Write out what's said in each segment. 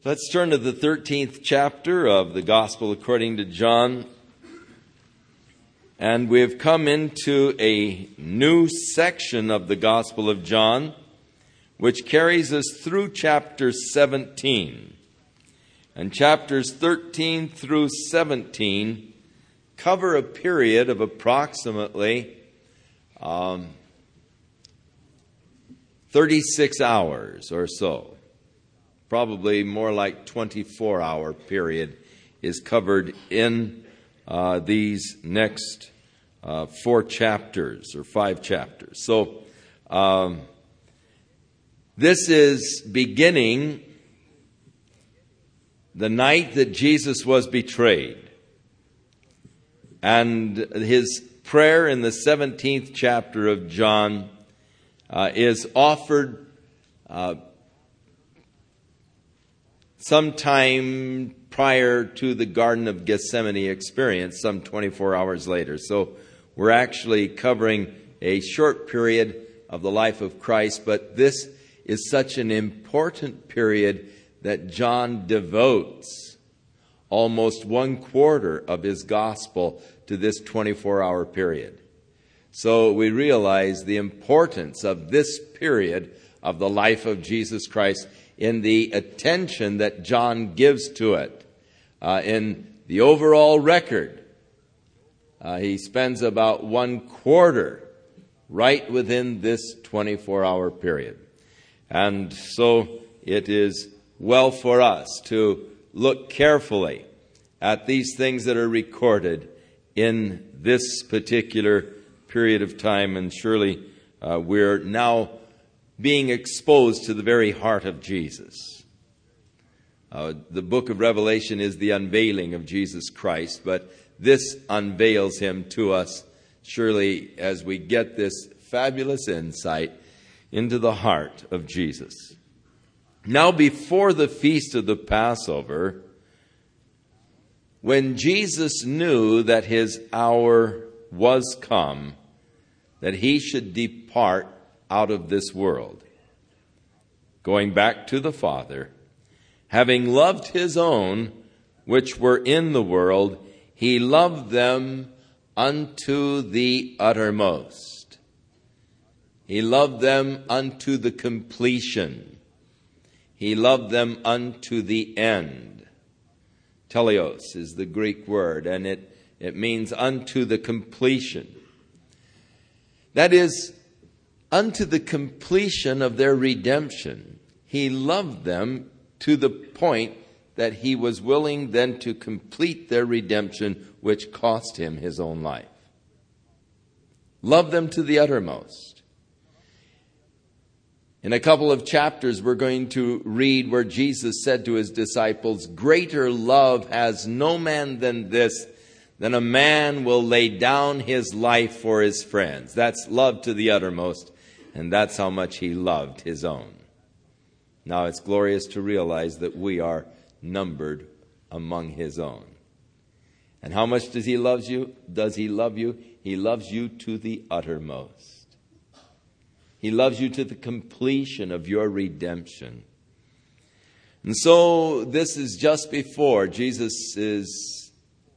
Let's turn to the 13th chapter of the Gospel according to John. And we've come into a new section of the Gospel of John, which carries us through chapter 17. And chapters 13 through 17 cover a period of approximately 36 hours or so. Probably more like 24-hour period is covered in these next 4 chapters or 5 chapters. So this is beginning the night that Jesus was betrayed. And his prayer in the 17th chapter of John is offered sometime prior to the Garden of Gethsemane experience, some 24 hours later. So we're actually covering a short period of the life of Christ, but this is such an important period that John devotes almost 1/4 of his gospel to this 24-hour period. So we realize the importance of this period of the life of Jesus Christ in the attention that John gives to it. In the overall record, he spends about 1/4 right within this 24-hour period. And so it is well for us to look carefully at these things that are recorded in this particular period of time. And surely we're now being exposed to the very heart of Jesus. The book of Revelation is the unveiling of Jesus Christ, but this unveils him to us surely as we get this fabulous insight into the heart of Jesus. Now, before the feast of the Passover, when Jesus knew that his hour was come, that he should depart out of this world, going back to the Father, having loved his own which were in the world, he loved them unto the uttermost. He loved them unto the completion. He loved them unto the end. Teleos is the Greek word, and it means unto the completion. That is, unto the completion of their redemption. He loved them to the point that he was willing then to complete their redemption, which cost him his own life. Love them to the uttermost. In a couple of chapters, we're going to read where Jesus said to his disciples, "Greater love has no man than this, than a man will lay down his life for his friends." That's love to the uttermost. And that's how much he loved his own. Now it's glorious to realize that we are numbered among his own. And how much does he love you? He loves you to the uttermost. He loves you to the completion of your redemption. And so this is just before Jesus is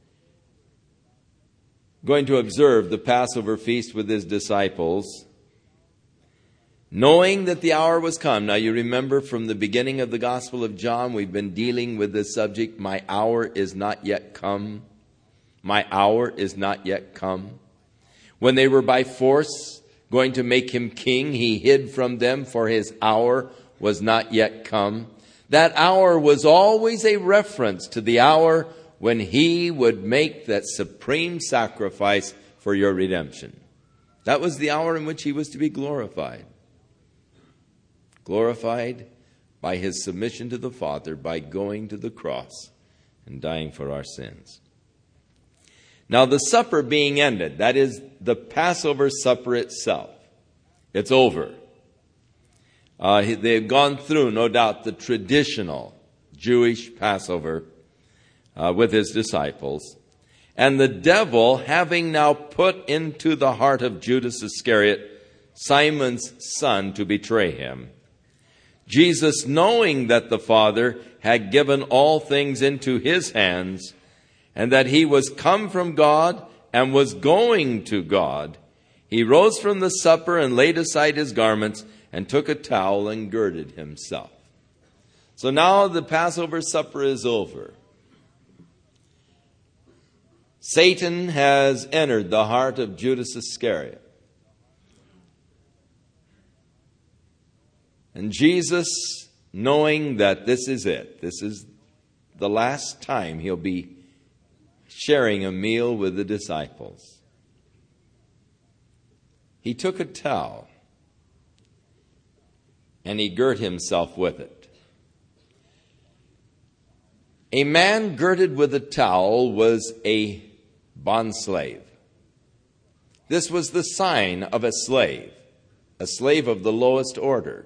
going to observe the Passover feast with his disciples, knowing that the hour was come. Now you remember from the beginning of the Gospel of John, we've been dealing with this subject, my hour is not yet come. My hour is not yet come. When they were by force going to make him king, he hid from them, for his hour was not yet come. That hour was always a reference to the hour when he would make that supreme sacrifice for your redemption. That was the hour in which he was to be glorified. Glorified by his submission to the Father, by going to the cross and dying for our sins. Now the supper being ended, that is the Passover supper itself, it's over. They've gone through, no doubt, the traditional Jewish Passover with his disciples. And the devil, having now put into the heart of Judas Iscariot, Simon's son, to betray him, Jesus, knowing that the Father had given all things into his hands, and that he was come from God and was going to God, he rose from the supper and laid aside his garments and took a towel and girded himself. So now the Passover supper is over. Satan has entered the heart of Judas Iscariot. And Jesus, knowing that this is it, this is the last time he'll be sharing a meal with the disciples, he took a towel and he girt himself with it. A man girded with a towel was a bondslave. This was the sign of a slave of the lowest order.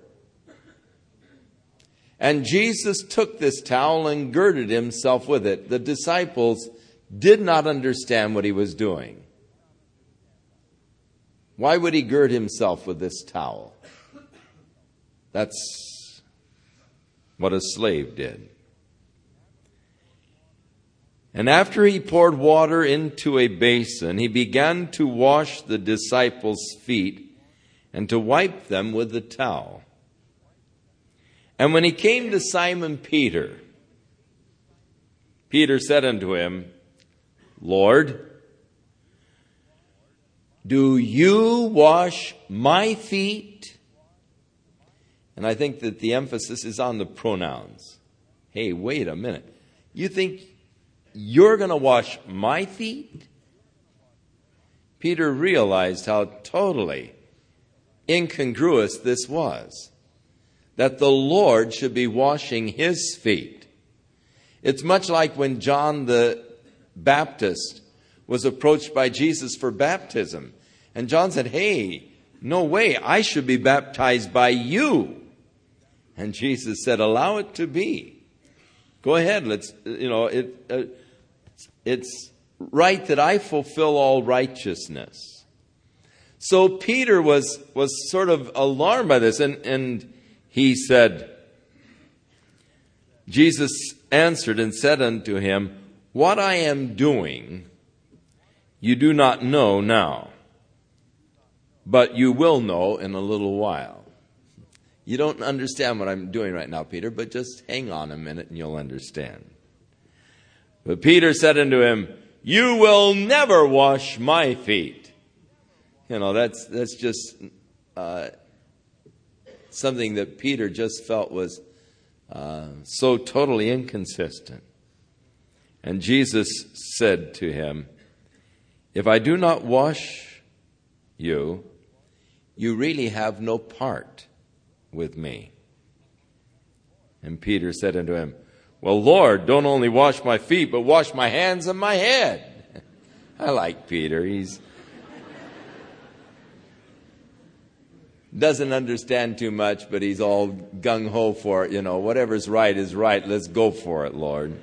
And Jesus took this towel and girded himself with it. The disciples did not understand what he was doing. Why would he gird himself with this towel? That's what a slave did. And after he poured water into a basin, he began to wash the disciples' feet and to wipe them with the towel. And when he came to Simon Peter, Peter said unto him, Lord, do you wash my feet? And I think that the emphasis is on the pronouns. Hey, wait a minute. You think you're going to wash my feet? Peter realized how totally incongruous this was, that the Lord should be washing his feet. It's much like when John the Baptist was approached by Jesus for baptism. And John said, hey, no way, I should be baptized by you. And Jesus said, allow it to be. Go ahead, it's right that I fulfill all righteousness. So Peter was sort of alarmed by this, and he said, Jesus answered and said unto him, what I am doing you do not know now, but you will know in a little while. You don't understand what I'm doing right now, Peter, but just hang on a minute and you'll understand. But Peter said unto him, you will never wash my feet. That's just something that Peter just felt was so totally inconsistent. And Jesus said to him, if I do not wash you, you really have no part with me. And Peter said unto him, well, Lord, don't only wash my feet, but wash my hands and my head. I like Peter. He's doesn't understand too much, but he's all gung-ho for it. Whatever's right is right. Let's go for it, Lord.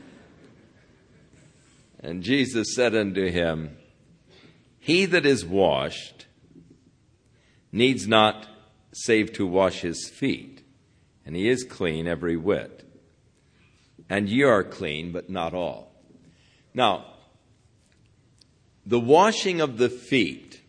And Jesus said unto him, he that is washed needs not save to wash his feet, and he is clean every whit. And ye are clean, but not all. Now, the washing of the feet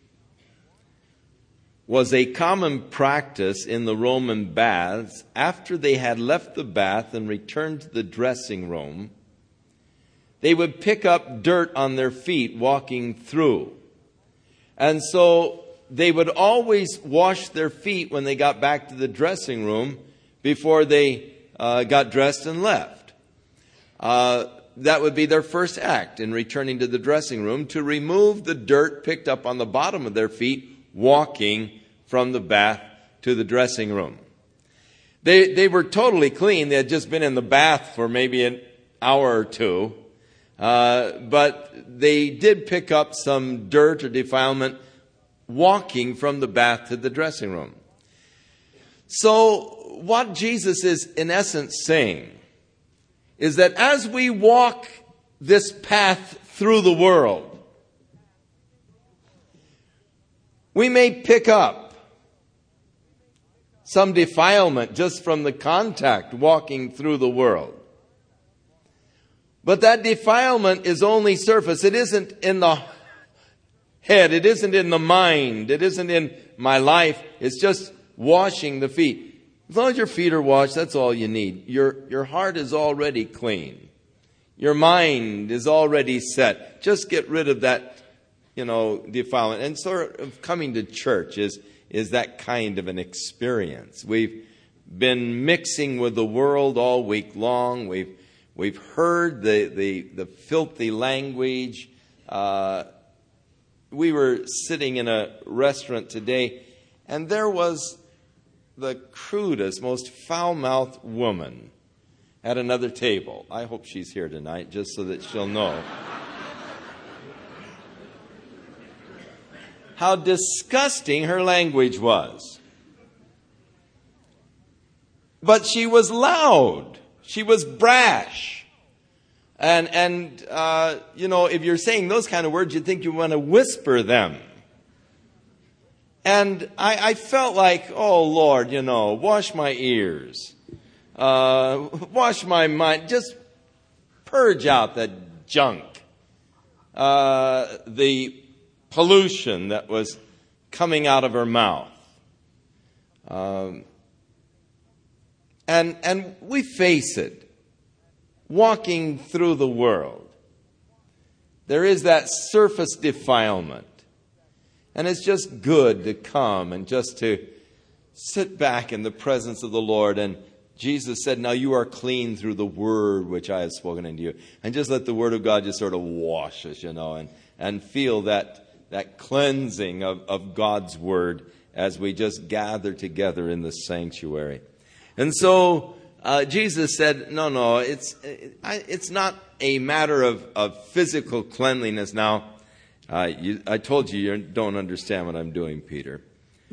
was a common practice in the Roman baths. After they had left the bath and returned to the dressing room, they would pick up dirt on their feet walking through. And so they would always wash their feet when they got back to the dressing room before they got dressed and left. That would be their first act in returning to the dressing room, to remove the dirt picked up on the bottom of their feet walking from the bath to the dressing room. They were totally clean. They had just been in the bath for maybe an hour or two. But they did pick up some dirt or defilement walking from the bath to the dressing room. So what Jesus is in essence saying is that as we walk this path through the world, we may pick up some defilement just from the contact walking through the world. But that defilement is only surface. It isn't in the head. It isn't in the mind. It isn't in my life. It's just washing the feet. As long as your feet are washed, that's all you need. Your heart is already clean. Your mind is already set. Just get rid of that, defilement. And sort of coming to church is that kind of an experience. We've been mixing with the world all week long. We've heard the filthy language. We were sitting in a restaurant today, and there was the crudest, most foul-mouthed woman at another table. I hope she's here tonight, just so that she'll know how disgusting her language was. But she was loud. She was brash. And if you're saying those kind of words, you'd think you want to whisper them. And I felt like, oh, Lord, wash my ears. Wash my mind. Just purge out that junk. The pollution that was coming out of her mouth. And we face it. Walking through the world, there is that surface defilement. And it's just good to come and just to sit back in the presence of the Lord. And Jesus said, now you are clean through the word which I have spoken unto you. And just let the word of God just sort of wash us, and feel that cleansing of God's word as we just gather together in the sanctuary. And so Jesus said, no, it's not a matter of physical cleanliness. Now, I told you don't understand what I'm doing, Peter.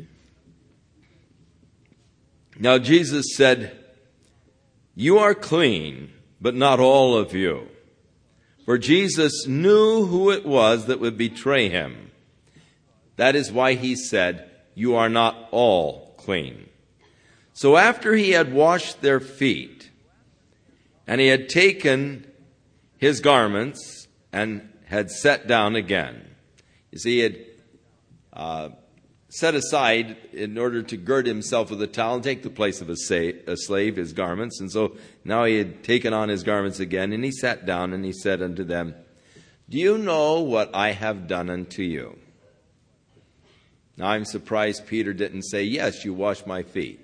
Now, Jesus said, you are clean, but not all of you. For Jesus knew who it was that would betray him. That is why he said, you are not all clean. So after he had washed their feet, and he had taken his garments and had sat down again. You see, he had set aside in order to gird himself with a towel and take the place of a slave, his garments. And so now he had taken on his garments again, and he sat down and he said unto them, do you know what I have done unto you? Now I'm surprised Peter didn't say, yes, you washed my feet.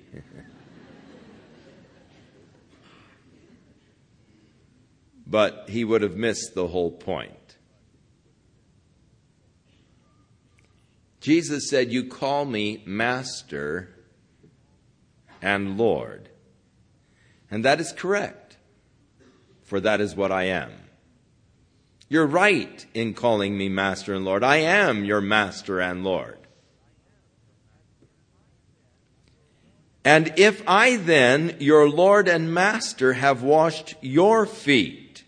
But he would have missed the whole point. Jesus said, you call me Master and Lord. And that is correct, for that is what I am. You're right in calling me Master and Lord. I am your Master and Lord. And if I then, your Lord and Master, have washed your feet,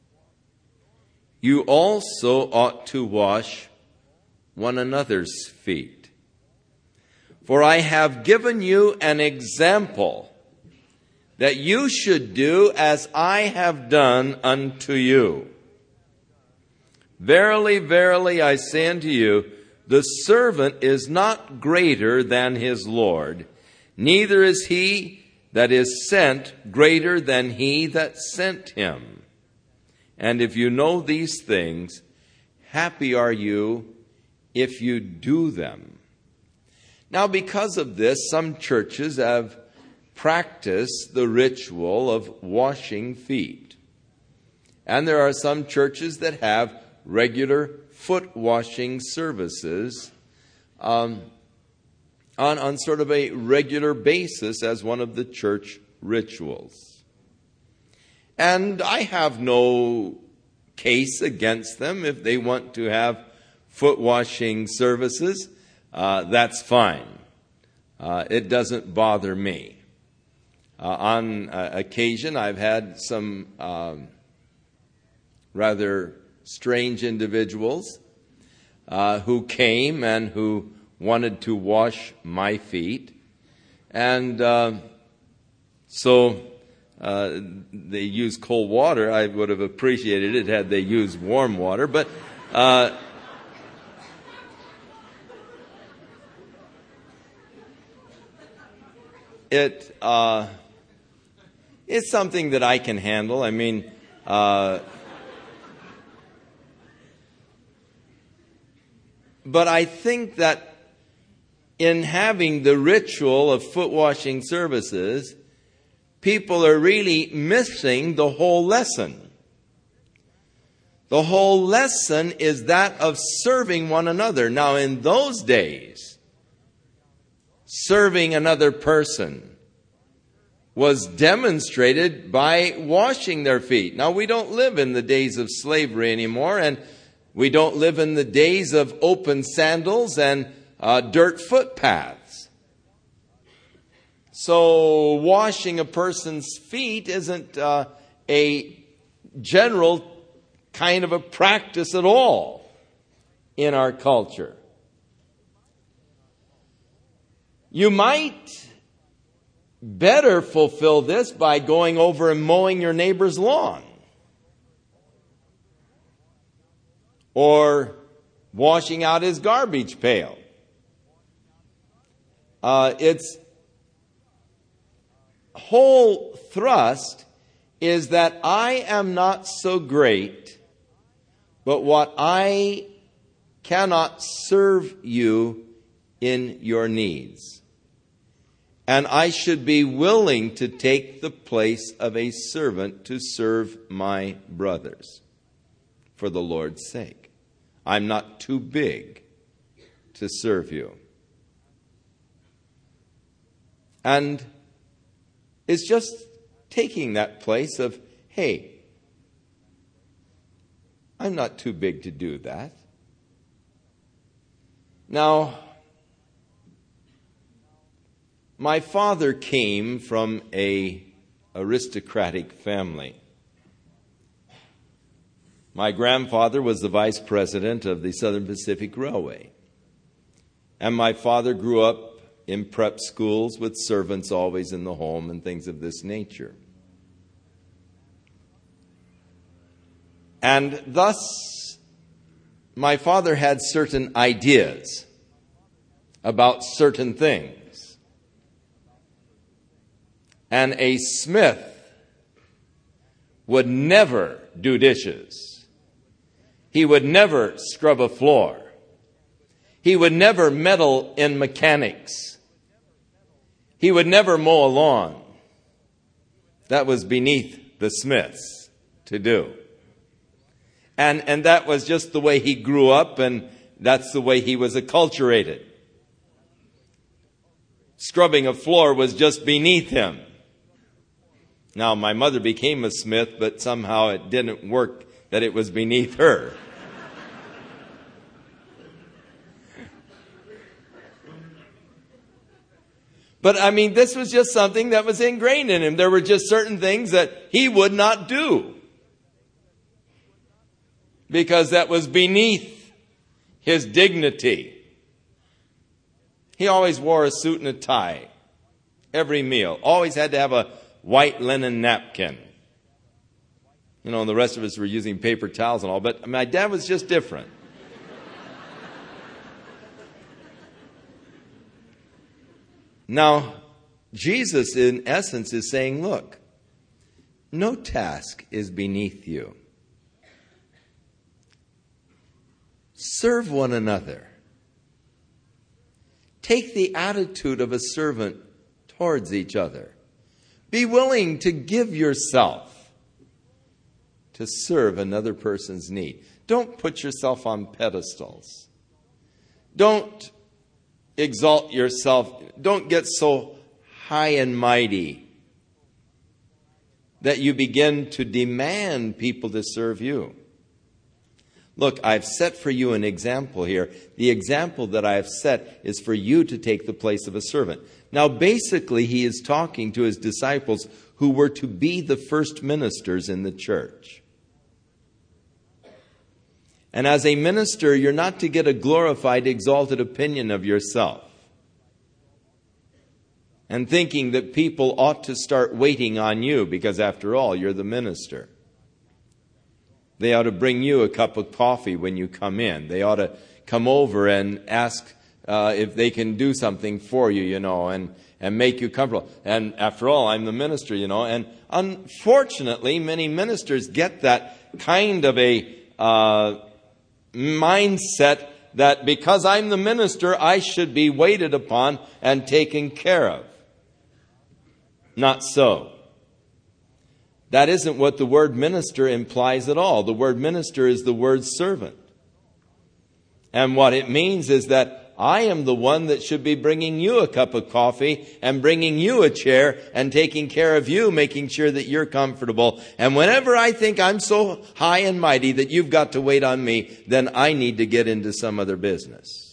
you also ought to wash one another's feet. For I have given you an example that you should do as I have done unto you. Verily, verily, I say unto you, the servant is not greater than his Lord, neither is he that is sent greater than he that sent him. And if you know these things, happy are you if you do them. Now, because of this, some churches have practiced the ritual of washing feet. And there are some churches that have regular foot washing services on sort of a regular basis as one of the church rituals. And I have no case against them. If they want to have foot washing services, that's fine. It doesn't bother me. On occasion, I've had some rather strange individuals who came and who wanted to wash my feet. And so they use cold water. I would have appreciated it had they used warm water, but it's something that I can handle. I mean, but I think that in having the ritual of foot washing services, people are really missing the whole lesson. The whole lesson is that of serving one another. Now, in those days, serving another person was demonstrated by washing their feet. Now, we don't live in the days of slavery anymore, and we don't live in the days of open sandals and dirt footpaths. So washing a person's feet isn't a general kind of a practice at all in our culture. You might better fulfill this by going over and mowing your neighbor's lawn, or washing out his garbage pail. Its whole thrust is that I am not so great, but what I cannot serve you in your needs. And I should be willing to take the place of a servant to serve my brothers for the Lord's sake. I'm not too big to serve you. And it's just taking that place of, hey, I'm not too big to do that. Now, my father came from an aristocratic family. My grandfather was the vice president of the Southern Pacific Railway. And my father grew up in prep schools with servants always in the home and things of this nature. And thus, my father had certain ideas about certain things. And a smith would never do dishes. He would never scrub a floor. He would never meddle in mechanics. He would never mow a lawn. That was beneath the smiths to do. And that was just the way he grew up, and that's the way he was acculturated. Scrubbing a floor was just beneath him. Now, my mother became a smith, but somehow it didn't work that it was beneath her. But I mean, this was just something that was ingrained in him. There were just certain things that he would not do, because that was beneath his dignity. He always wore a suit and a tie every meal. Always had to have a white linen napkin. You know, and the rest of us were using paper towels and all, but my dad was just different. Now, Jesus, in essence, is saying, look, no task is beneath you. Serve one another. Take the attitude of a servant towards each other. Be willing to give yourself to serve another person's need. Don't put yourself on pedestals. Don't exalt yourself. Don't get so high and mighty that you begin to demand people to serve you. Look, I've set for you an example here. The example that I have set is for you to take the place of a servant. Now, basically, he is talking to his disciples who were to be the first ministers in the church. And as a minister, you're not to get a glorified, exalted opinion of yourself. and thinking that people ought to start waiting on you because, after all, you're the minister. They ought to bring you a cup of coffee when you come in. They ought to come over and ask if they can do something for you, and make you comfortable. And after all, I'm the minister, And unfortunately, many ministers get that kind of a mindset that because I'm the minister, I should be waited upon and taken care of. Not so. That isn't what the word minister implies at all. The word minister is the word servant. And what it means is that I am the one that should be bringing you a cup of coffee and bringing you a chair and taking care of you, making sure that you're comfortable. And whenever I think I'm so high and mighty that you've got to wait on me, then I need to get into some other business.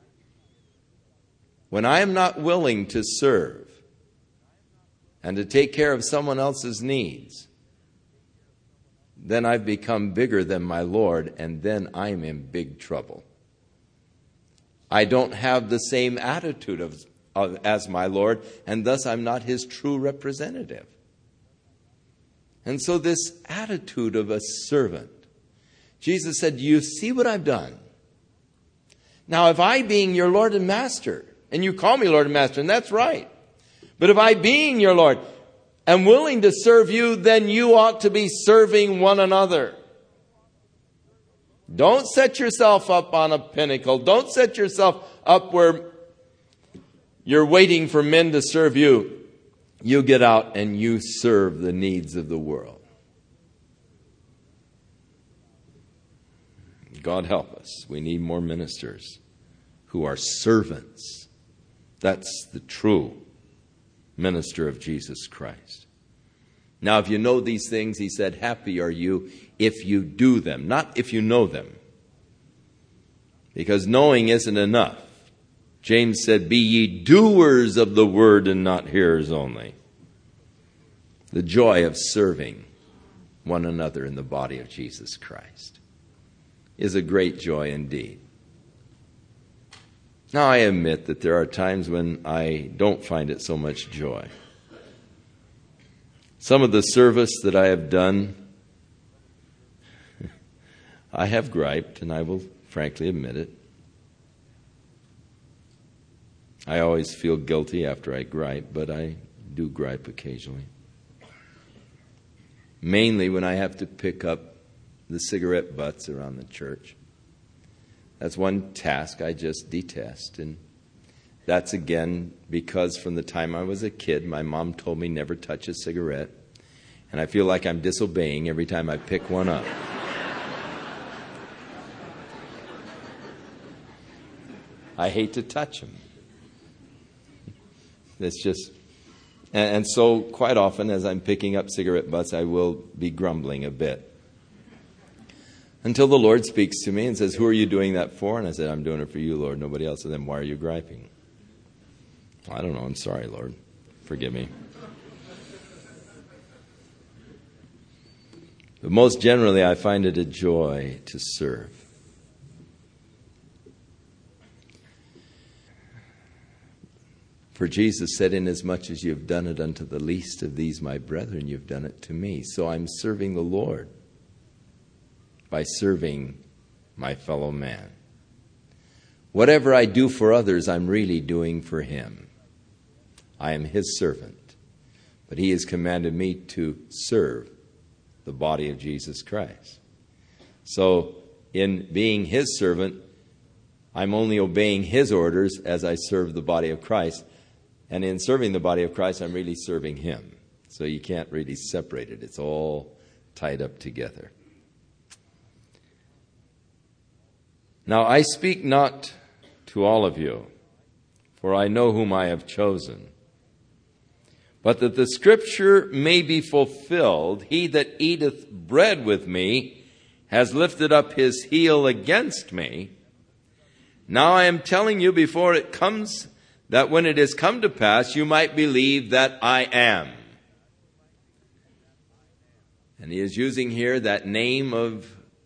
When I am not willing to serve and to take care of someone else's needs, then I've become bigger than my Lord, and then I'm in big trouble. I don't have the same attitude as my Lord, and thus I'm not his true representative. And so this attitude of a servant, Jesus said, you see what I've done? Now, if I, being your Lord and Master, and you call me Lord and Master, and that's right, but if I, being your Lord, am willing to serve you, then you ought to be serving one another. Don't set yourself up on a pinnacle. Don't set yourself up where you're waiting for men to serve you. You get out and you serve the needs of the world. God help us. We need more ministers who are servants. That's the true minister of Jesus Christ. Now, if you know these things, he said, happy are you if you do them, not if you know them. Because knowing isn't enough. James said, be ye doers of the word and not hearers only. The joy of serving one another in the body of Jesus Christ is a great joy indeed. Now, I admit that there are times when I don't find it so much joy. Some of the service that I have done, I have griped, and I will frankly admit it. I always feel guilty after I gripe, but I do gripe occasionally. Mainly when I have to pick up the cigarette butts around the church. That's one task I just detest. And that's again because from the time I was a kid, my mom told me never touch a cigarette. And I feel like I'm disobeying every time I pick one up. I hate to touch them. It's just, and so quite often as I'm picking up cigarette butts, I will be grumbling a bit. Until the Lord speaks to me and says, who are you doing that for? And I said, I'm doing it for you, Lord, nobody else. And then why are you griping? Well, I don't know. I'm sorry, Lord. Forgive me. But most generally, I find it a joy to serve. For Jesus said, inasmuch as you have done it unto the least of these, my brethren, you've done it to me. So I'm serving the Lord by serving my fellow man. Whatever I do for others, I'm really doing for him. I am his servant, but he has commanded me to serve the body of Jesus Christ. So in being his servant, I'm only obeying his orders as I serve the body of Christ. And in serving the body of Christ, I'm really serving him. So you can't really separate it. It's all tied up together. Now I speak not to all of you, for I know whom I have chosen. But that the scripture may be fulfilled, he that eateth bread with me has lifted up his heel against me. Now I am telling you before it comes, that when it is come to pass, you might believe that I am. And he is using here that name of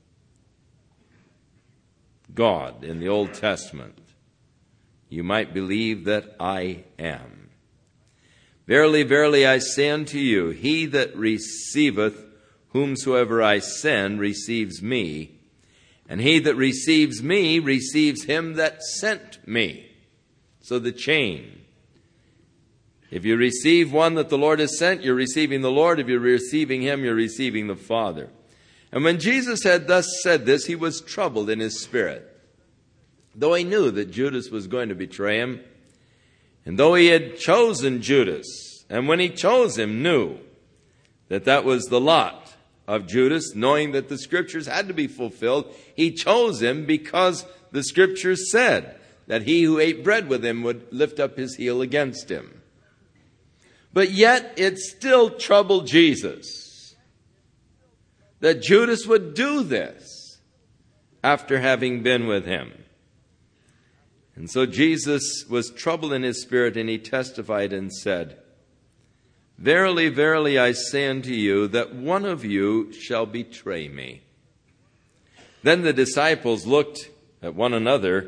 God in the Old Testament. You might believe that I am. Verily, verily, I say unto you, he that receiveth whomsoever I send receives me, and he that receives me receives him that sent me. So the chain. If you receive one that the Lord has sent, you're receiving the Lord. If you're receiving him, you're receiving the Father. And when Jesus had thus said this, he was troubled in his spirit, though he knew that Judas was going to betray him, and though he had chosen Judas, and when he chose him, knew that that was the lot of Judas, knowing that the Scriptures had to be fulfilled, he chose him because the Scriptures said that he who ate bread with him would lift up his heel against him. But yet it still troubled Jesus that Judas would do this after having been with him. And so Jesus was troubled in his spirit, and he testified and said, Verily, verily, I say unto you, that one of you shall betray me. Then the disciples looked at one another,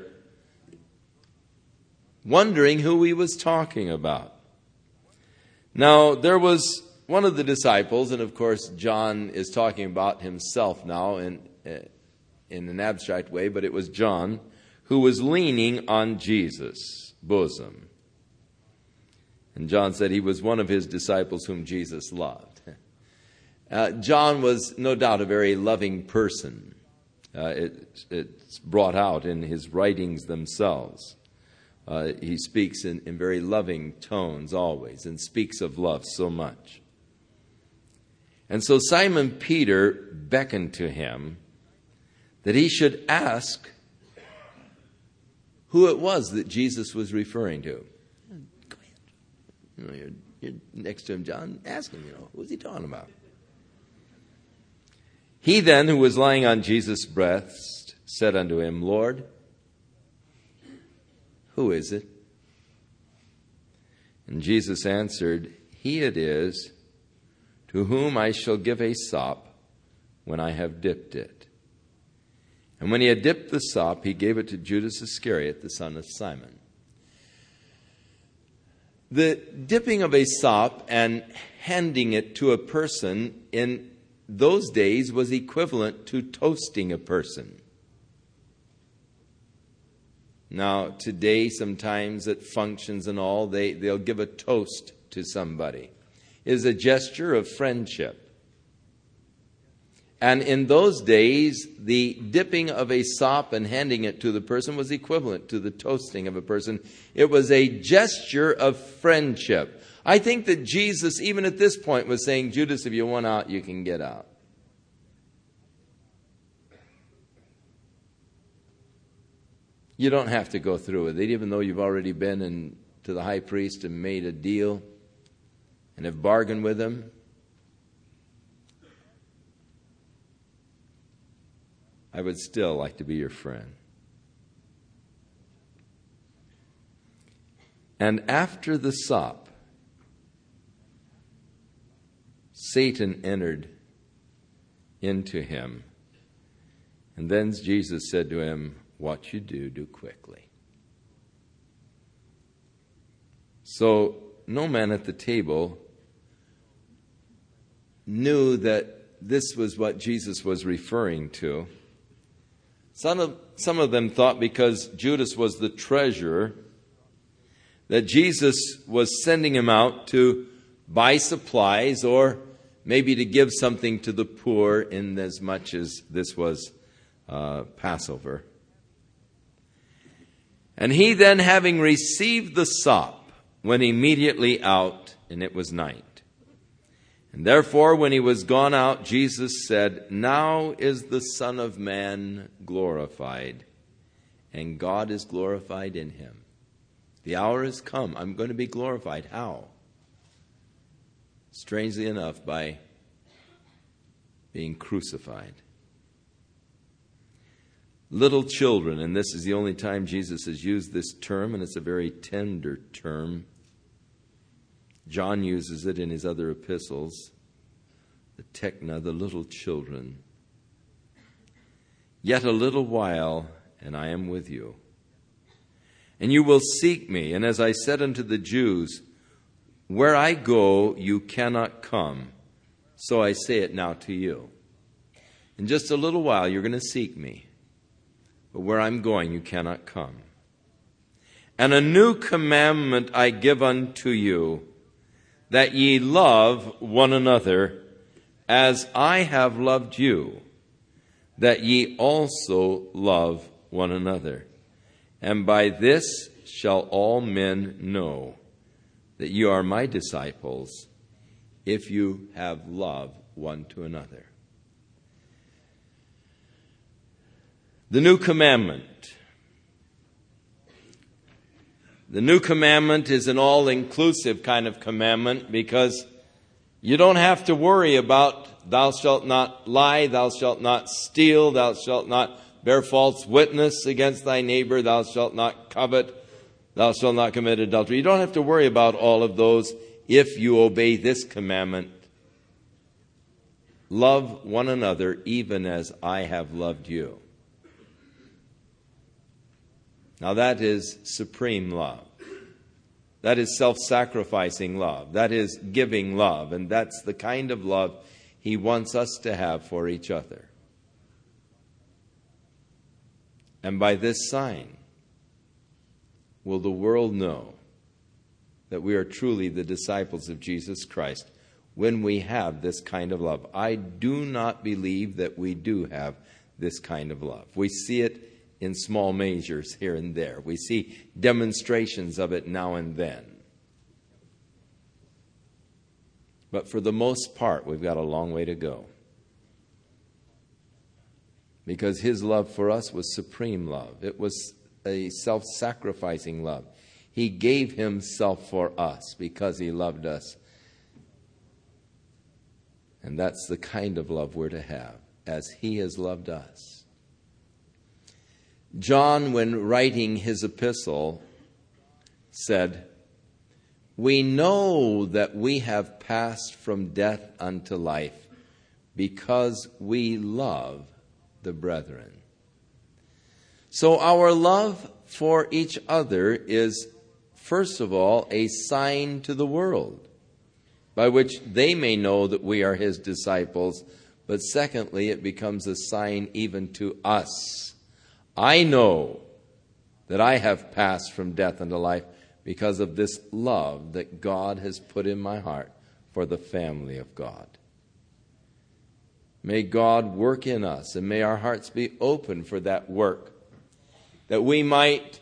wondering who he was talking about. Now, there was one of the disciples, and of course John is talking about himself now in an abstract way, but it was John, who was leaning on Jesus' bosom. And John said he was one of his disciples whom Jesus loved. John was no doubt a very loving person. It's brought out in his writings themselves. He speaks in very loving tones always, and speaks of love so much. And so Simon Peter beckoned to him that he should ask who it was that Jesus was referring to. Go ahead. You're next to him, John. Ask him, who's he talking about? He then, who was lying on Jesus' breast, said unto him, Lord, who is it? And Jesus answered, He it is to whom I shall give a sop when I have dipped it. And when he had dipped the sop, he gave it to Judas Iscariot, the son of Simon. The dipping of a sop and handing it to a person in those days was equivalent to toasting a person. Now, today, sometimes at functions and all, they'll give a toast to somebody. It is a gesture of friendship. And in those days, the dipping of a sop and handing it to the person was equivalent to the toasting of a person. It was a gesture of friendship. I think that Jesus, even at this point, was saying, Judas, if you want out, you can get out. You don't have to go through with it, even though you've already been to the high priest and made a deal and have bargained with him. I would still like to be your friend. And after the sop, Satan entered into him. And then Jesus said to him, what you do, do quickly. So no man at the table knew that this was what Jesus was referring to. Some of them thought because Judas was the treasurer that Jesus was sending him out to buy supplies or maybe to give something to the poor, in as much as this was Passover. And he then, having received the sop, went immediately out, and it was night. And therefore, when he was gone out, Jesus said, Now is the Son of Man glorified, and God is glorified in him. The hour has come. I'm going to be glorified. How? Strangely enough, by being crucified. Little children, and this is the only time Jesus has used this term, and it's a very tender term. John uses it in his other epistles. The tekna, the little children. Yet a little while, and I am with you. And you will seek me, and as I said unto the Jews, Where I go, you cannot come. So I say it now to you. In just a little while, you're going to seek me. But where I'm going, you cannot come. And a new commandment I give unto you, that ye love one another as I have loved you, that ye also love one another. And by this shall all men know that you are my disciples, if you have love one to another. The new commandment. The new commandment is an all-inclusive kind of commandment, because you don't have to worry about thou shalt not lie, thou shalt not steal, thou shalt not bear false witness against thy neighbor, thou shalt not covet, thou shalt not commit adultery. You don't have to worry about all of those if you obey this commandment. Love one another even as I have loved you. Now that is supreme love. That is self-sacrificing love. That is giving love. And that's the kind of love He wants us to have for each other. And by this sign will the world know that we are truly the disciples of Jesus Christ, when we have this kind of love. I do not believe that we do have this kind of love. We see it in small measures here and there. We see demonstrations of it now and then. But for the most part, we've got a long way to go. Because His love for us was supreme love. It was a self-sacrificing love. He gave Himself for us because He loved us. And that's the kind of love we're to have, as He has loved us. John, when writing his epistle, said, "We know that we have passed from death unto life, because we love the brethren." So our love for each other is, first of all, a sign to the world, by which they may know that we are His disciples. But secondly, it becomes a sign even to us. I know that I have passed from death unto life because of this love that God has put in my heart for the family of God. May God work in us, and may our hearts be open for that work, that we might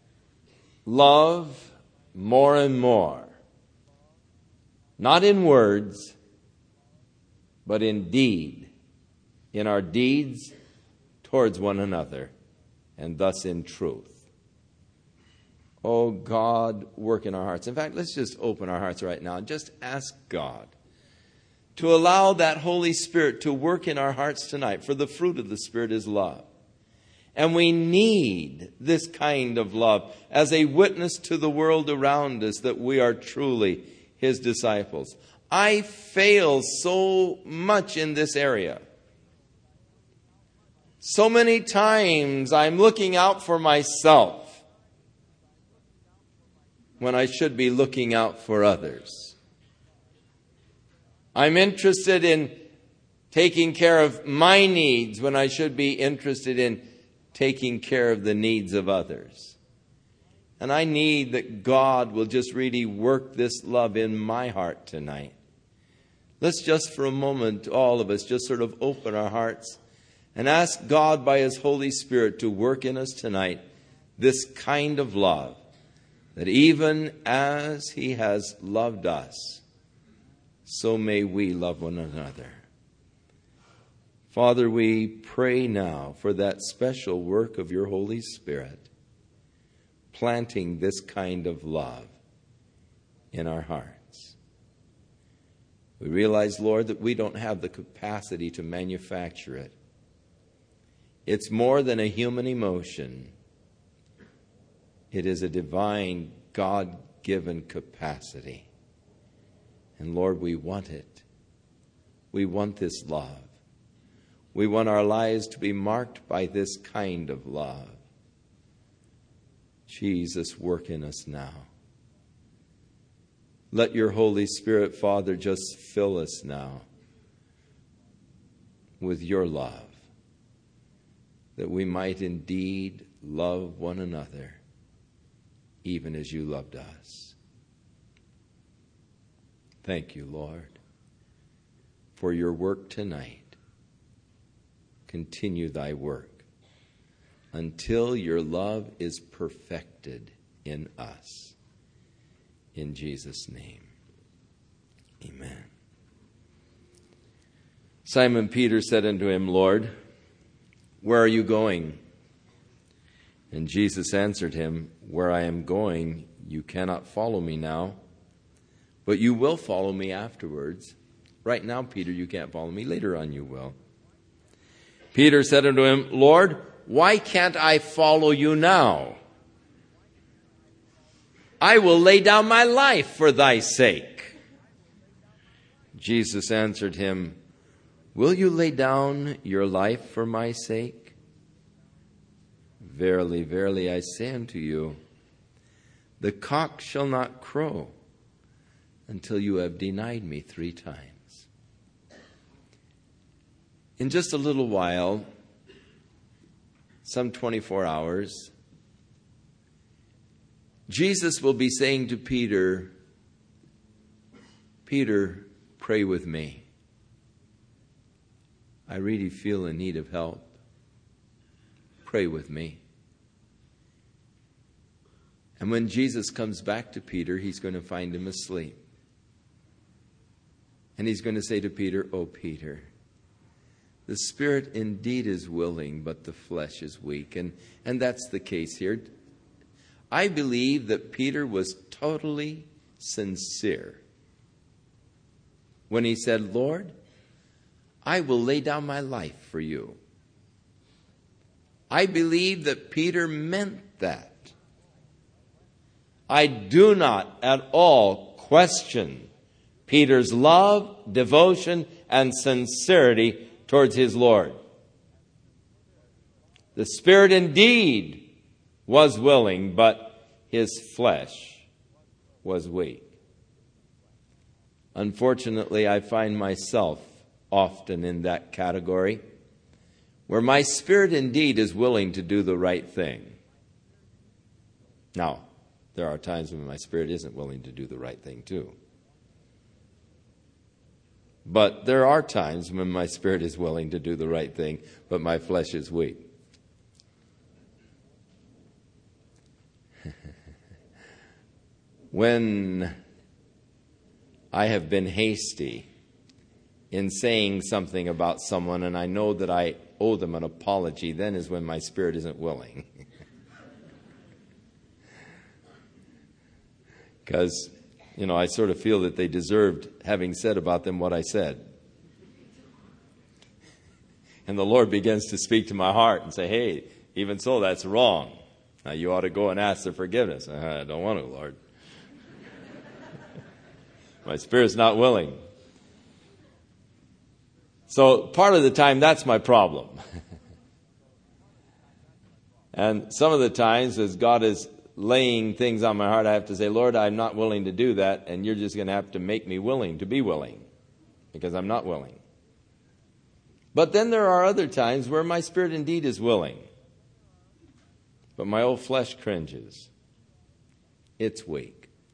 love more and more, not in words, but in deed, in our deeds towards one another, and thus in truth. Oh, God, work in our hearts. In fact, let's just open our hearts right now and just ask God to allow that Holy Spirit to work in our hearts tonight, for the fruit of the Spirit is love. And we need this kind of love as a witness to the world around us that we are truly His disciples. I fail so much in this area. So many times I'm looking out for myself when I should be looking out for others. I'm interested in taking care of my needs when I should be interested in taking care of the needs of others. And I need that God will just really work this love in my heart tonight. Let's just for a moment, all of us, just sort of open our hearts and ask God by His Holy Spirit to work in us tonight this kind of love, that even as He has loved us, so may we love one another. Father, we pray now for that special work of Your Holy Spirit, planting this kind of love in our hearts. We realize, Lord, that we don't have the capacity to manufacture it. It's more than a human emotion. It is a divine, God-given capacity. And Lord, we want it. We want this love. We want our lives to be marked by this kind of love. Jesus, work in us now. Let your Holy Spirit, Father, just fill us now with your love, that we might indeed love one another, even as you loved us. Thank you, Lord, for your work tonight. Continue thy work until your love is perfected in us. In Jesus' name, amen. Simon Peter said unto him, Lord, where are you going? And Jesus answered him, where I am going, you cannot follow me now, but you will follow me afterwards. Right now, Peter, you can't follow me. Later on, you will. Peter said unto him, Lord, why can't I follow you now? I will lay down my life for thy sake. Jesus answered him, will you lay down your life for my sake? Verily, verily, I say unto you, the cock shall not crow until you have denied me 3 times. In just a little while, some 24 hours, Jesus will be saying to Peter, Peter, pray with me. I really feel in need of help. Pray with me. And when Jesus comes back to Peter, he's going to find him asleep. And he's going to say to Peter, oh, Peter, the spirit indeed is willing, but the flesh is weak. And that's the case here. I believe that Peter was totally sincere when he said, Lord, I will lay down my life for you. I believe that Peter meant that. I do not at all question Peter's love, devotion, and sincerity towards his Lord. The Spirit indeed was willing, but his flesh was weak. Unfortunately, I find myself often in that category, where my spirit indeed is willing to do the right thing. Now, there are times when my spirit isn't willing to do the right thing too. But there are times when my spirit is willing to do the right thing, but my flesh is weak. When I have been hasty in saying something about someone and I know that I owe them an apology, then is when my spirit isn't willing. Because, I sort of feel that they deserved having said about them what I said. And the Lord begins to speak to my heart and say, hey, even so, that's wrong. Now you ought to go and ask for forgiveness. I don't want to, Lord. My spirit's not willing. So part of the time, that's my problem. And some of the times, as God is laying things on my heart, I have to say, Lord, I'm not willing to do that, and you're just going to have to make me willing to be willing, because I'm not willing. But then there are other times where my spirit indeed is willing, but my old flesh cringes. It's weak.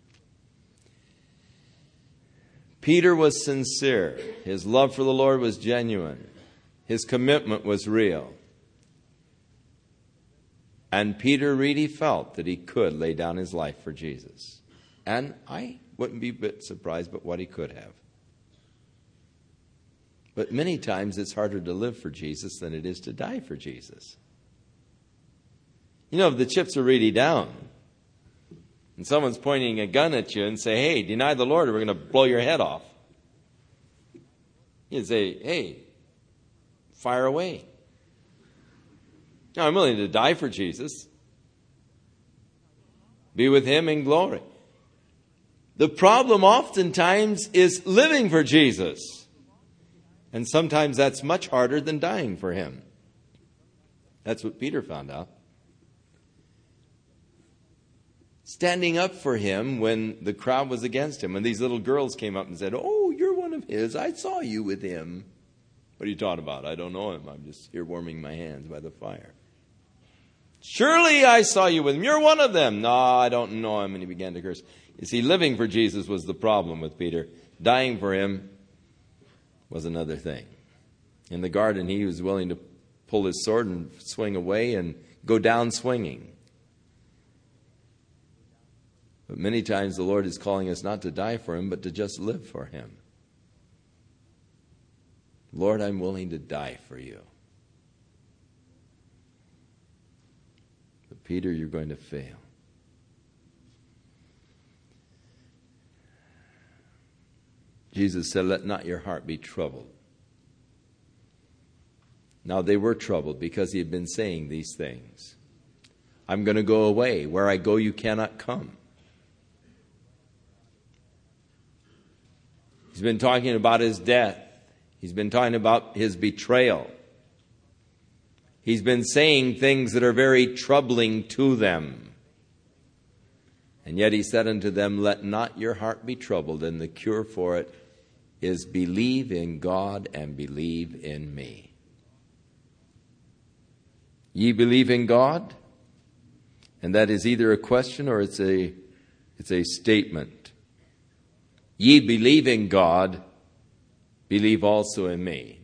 Peter was sincere. His love for the Lord was genuine. His commitment was real. And Peter really felt that he could lay down his life for Jesus. And I wouldn't be a bit surprised but what he could have. But many times it's harder to live for Jesus than it is to die for Jesus. If the chips are really down, and someone's pointing a gun at you and say, hey, deny the Lord or we're going to blow your head off. You'd say, hey, fire away. Now, I'm willing to die for Jesus. Be with him in glory. The problem oftentimes is living for Jesus. And sometimes that's much harder than dying for him. That's what Peter found out. standing up for him when the crowd was against him. When these little girls came up and said, "Oh, you're one of his. I saw you with him." "What are you talking about? I don't know him. I'm just here warming my hands by the fire." "Surely I saw you with him. You're one of them." "No, I don't know him." And he began to curse. You see, living for Jesus was the problem with Peter. Dying for him was another thing. In the garden, he was willing to pull his sword and swing away and go down swinging. But many times the Lord is calling us not to die for him, but to just live for him. "Lord, I'm willing to die for you." But Peter, you're going to fail. Jesus said, "Let not your heart be troubled." Now they were troubled because he had been saying these things. "I'm going to go away. Where I go, you cannot come." He's been talking about his death. He's been talking about his betrayal. He's been saying things that are very troubling to them. And yet he said unto them, "Let not your heart be troubled," and the cure for it is believe in God and believe in me. Ye believe in God? And that is either a question or it's a statement. Ye believe in God, believe also in me.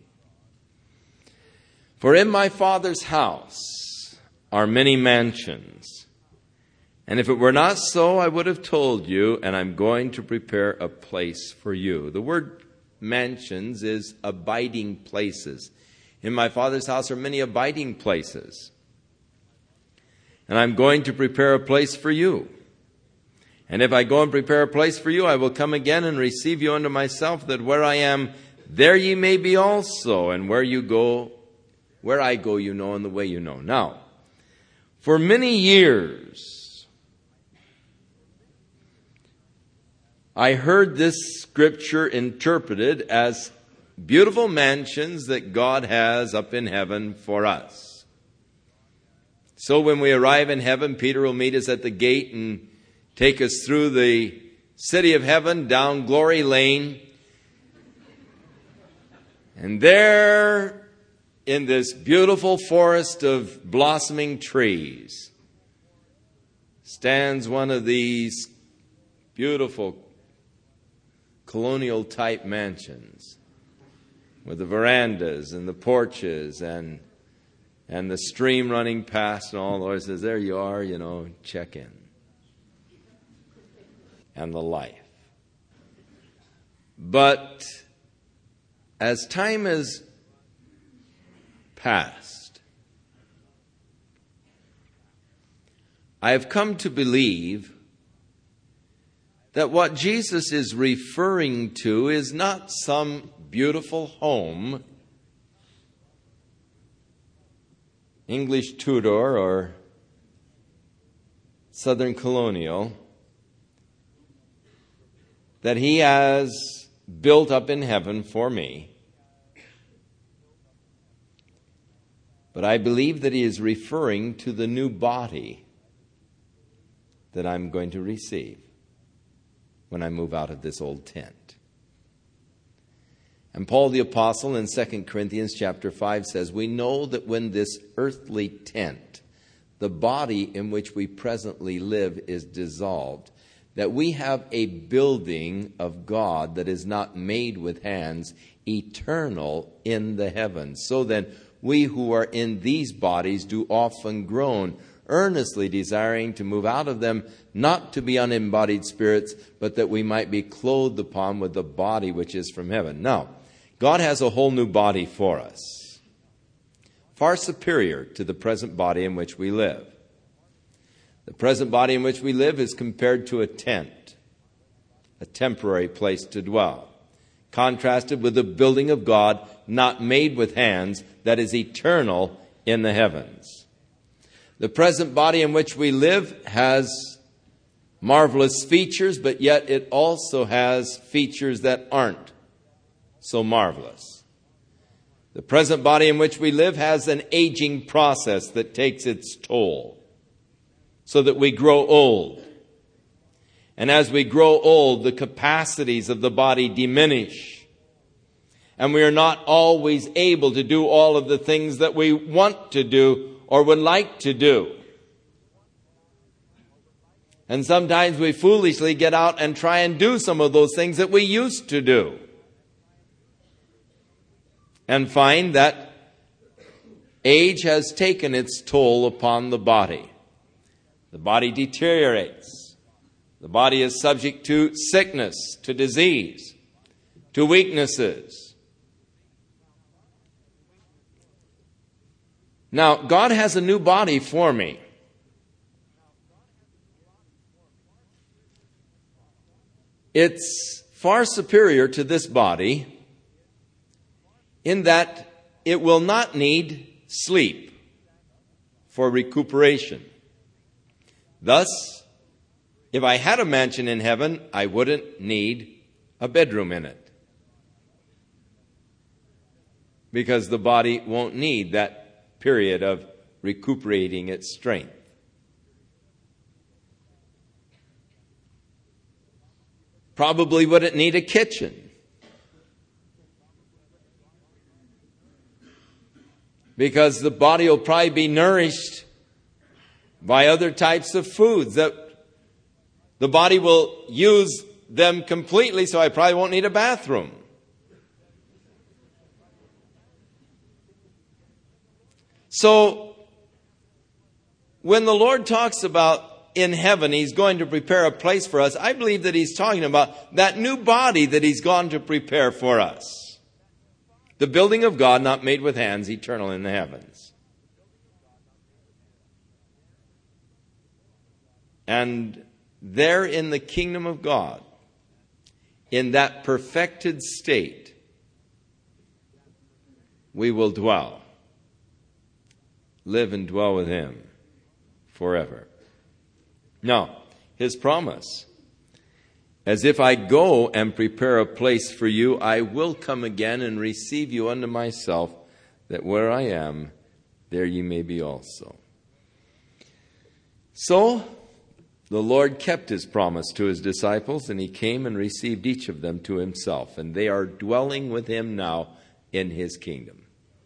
For in my Father's house are many mansions. And if it were not so, I would have told you, and I'm going to prepare a place for you. The word mansions is abiding places. In my Father's house are many abiding places. And I'm going to prepare a place for you. And if I go and prepare a place for you, I will come again and receive you unto myself, that where I am, there ye may be also. And where I go, you know, and the way you know. Now, for many years, I heard this scripture interpreted as beautiful mansions that God has up in heaven for us. So when we arrive in heaven, Peter will meet us at the gate and take us through the city of heaven, down Glory Lane. And there, in this beautiful forest of blossoming trees, stands one of these beautiful colonial type mansions with the verandas and the porches and the stream running past, and all the Lord says, "There you are, check in." And the life. But as time has passed, I have come to believe that what Jesus is referring to is not some beautiful home, English Tudor or Southern Colonial, that he has built up in heaven for me. But I believe that he is referring to the new body that I'm going to receive when I move out of this old tent. And Paul the Apostle in 2 Corinthians chapter 5 says, "We know that when this earthly tent, the body in which we presently live, is dissolved, that we have a building of God that is not made with hands, eternal in the heavens. So then, we who are in these bodies do often groan, earnestly desiring to move out of them, not to be unembodied spirits, but that we might be clothed upon with the body which is from heaven." Now, God has a whole new body for us, far superior to the present body in which we live. The present body in which we live is compared to a tent, a temporary place to dwell, contrasted with the building of God, not made with hands, that is eternal in the heavens. The present body in which we live has marvelous features, but yet it also has features that aren't so marvelous. The present body in which we live has an aging process that takes its toll, so that we grow old And as we grow old, the capacities of the body diminish. And we are not always able to do all of the things that we want to do or would like to do. And sometimes we foolishly get out and try and do some of those things that we used to do. And find that age has taken its toll upon the body. The body deteriorates. The body is subject to sickness, to disease, to weaknesses. Now, God has a new body for me. It's far superior to this body in that it will not need sleep for recuperation. Thus, if I had a mansion in heaven, I wouldn't need a bedroom in it, because the body won't need that period of recuperating its strength. Probably wouldn't need a kitchen, because the body will probably be nourished by other types of foods that the body will use them completely, so I probably won't need a bathroom. So, when the Lord talks about in heaven, He's going to prepare a place for us, I believe that He's talking about that new body that He's gone to prepare for us. The building of God, not made with hands, eternal in the heavens. And there in the kingdom of God, in that perfected state, we will dwell, live and dwell with Him forever. Now, His promise, as if I go and prepare a place for you, I will come again and receive you unto myself, that where I am, there ye may be also. So, the Lord kept His promise to His disciples, and He came and received each of them to Himself, and they are dwelling with Him now in His kingdom.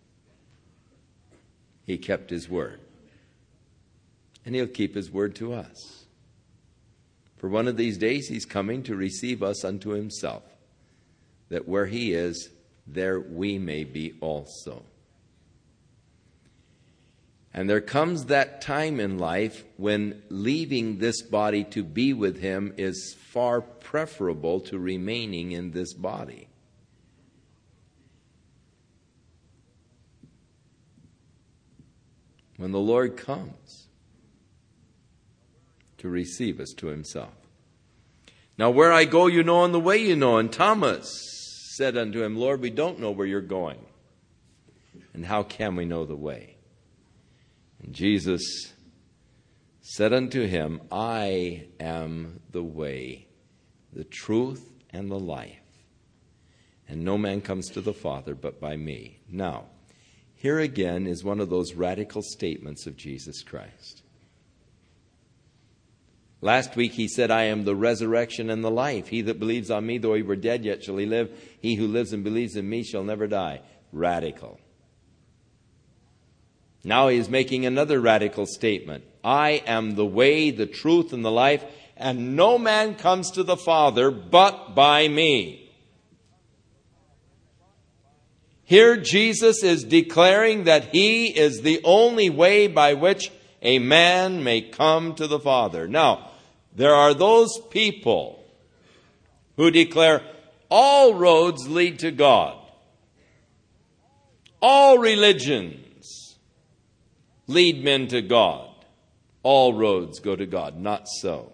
He kept His word, and He'll keep His word to us. For one of these days He's coming to receive us unto Himself, that where He is, there we may be also. And there comes that time in life when leaving this body to be with Him is far preferable to remaining in this body. When the Lord comes to receive us to Himself. Now where I go you know, and the way you know. And Thomas said unto Him, Lord, we don't know where you're going, and how can we know the way? And Jesus said unto him, I am the way, the truth, and the life. And no man comes to the Father but by me. Now, here again is one of those radical statements of Jesus Christ. Last week He said, I am the resurrection and the life. He that believes on me, though he were dead, yet shall he live. He who lives and believes in me shall never die. Radical. Now He is making another radical statement. I am the way, the truth, and the life, and no man comes to the Father but by me. Here Jesus is declaring that He is the only way by which a man may come to the Father. Now, there are those people who declare all roads lead to God. All religions lead men to God. All roads go to God. Not so.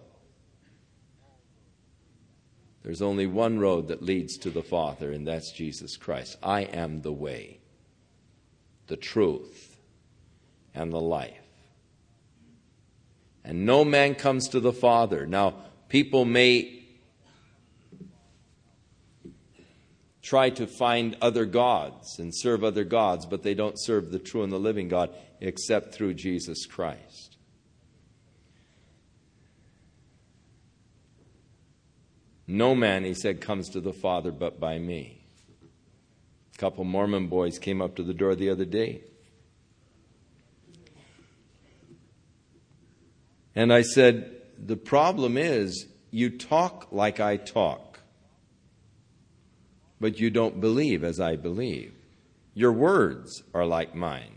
There's only one road that leads to the Father, and that's Jesus Christ. I am the way, the truth, and the life. And no man comes to the Father. Now, people may try to find other gods and serve other gods, but they don't serve the true and the living God except through Jesus Christ. No man, he said, comes to the Father but by me. A couple Mormon boys came up to the door the other day. And I said, the problem is you talk like I talk, but you don't believe as I believe. Your words are like mine.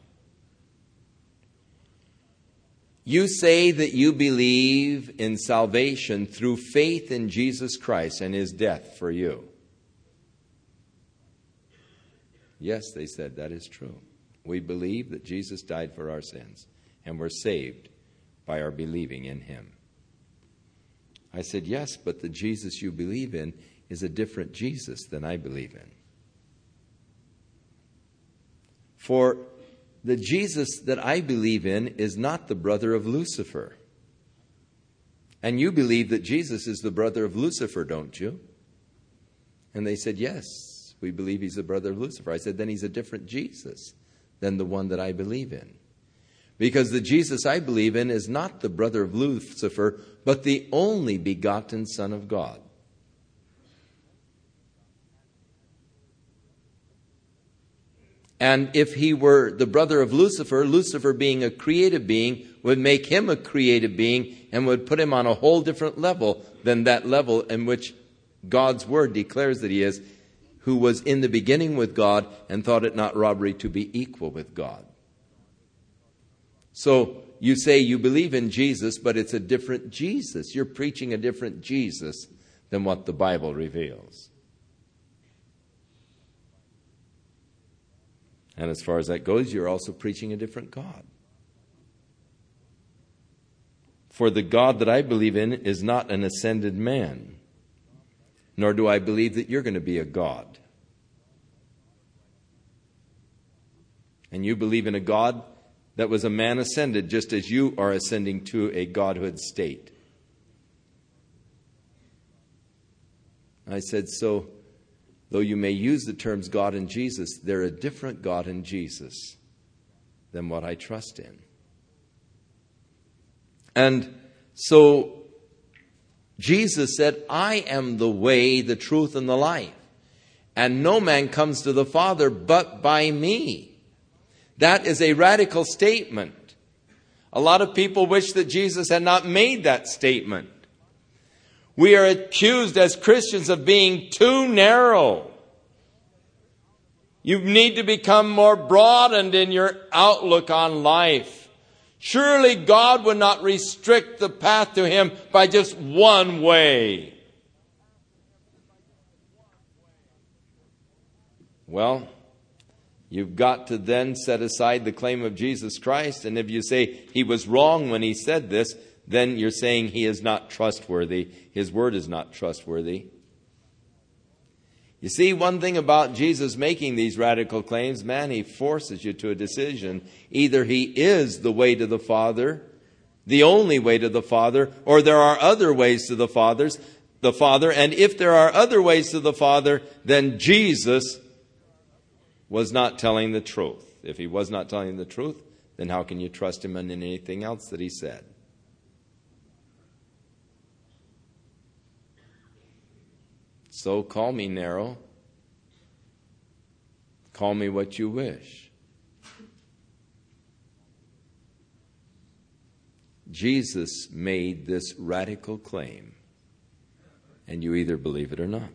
You say that you believe in salvation through faith in Jesus Christ and his death for you. Yes, they said, that is true. We believe that Jesus died for our sins and we're saved by our believing in him. I said, yes, but the Jesus you believe in is a different Jesus than I believe in. For the Jesus that I believe in is not the brother of Lucifer. And you believe that Jesus is the brother of Lucifer, don't you? And they said, yes, we believe he's the brother of Lucifer. I said, then he's a different Jesus than the one that I believe in. Because the Jesus I believe in is not the brother of Lucifer, but the only begotten Son of God. And if he were the brother of Lucifer, Lucifer being a creative being would make him a creative being and would put him on a whole different level than that level in which God's word declares that he is, who was in the beginning with God and thought it not robbery to be equal with God. So you say you believe in Jesus, but it's a different Jesus. You're preaching a different Jesus than what the Bible reveals. And as far as that goes, you're also preaching a different God. For the God that I believe in is not an ascended man, nor do I believe that you're going to be a God. And you believe in a God that was a man ascended, just as you are ascending to a godhood state. I said, so though you may use the terms God and Jesus, they're a different God and Jesus than what I trust in. And so Jesus said, I am the way, the truth, and the life. And no man comes to the Father but by me. That is a radical statement. A lot of people wish that Jesus had not made that statement. We are accused as Christians of being too narrow. You need to become more broadened in your outlook on life. Surely God would not restrict the path to him by just one way. Well, you've got to then set aside the claim of Jesus Christ. And if you say he was wrong when he said this, then you're saying he is not trustworthy. His word is not trustworthy. You see, one thing about Jesus making these radical claims, man, he forces you to a decision. Either he is the way to the Father, the only way to the Father, or there are other ways to the Father. And if there are other ways to the Father, then Jesus was not telling the truth. If he was not telling the truth, then how can you trust him in anything else that he said? So call me narrow. Call me what you wish. Jesus made this radical claim, and you either believe it or not.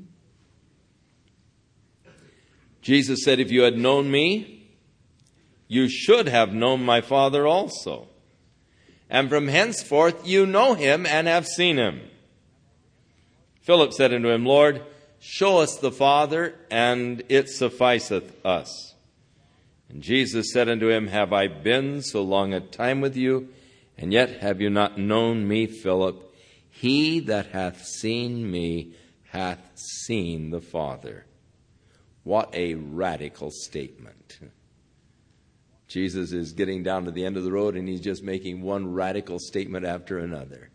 Jesus said, if you had known me, you should have known my Father also. And from henceforth you know him and have seen him. Philip said unto him, Lord, show us the Father, and it sufficeth us. And Jesus said unto him, have I been so long a time with you, and yet have you not known me, Philip? He that hath seen me hath seen the Father. What a radical statement. Jesus is getting down to the end of the road, and he's just making one radical statement after another.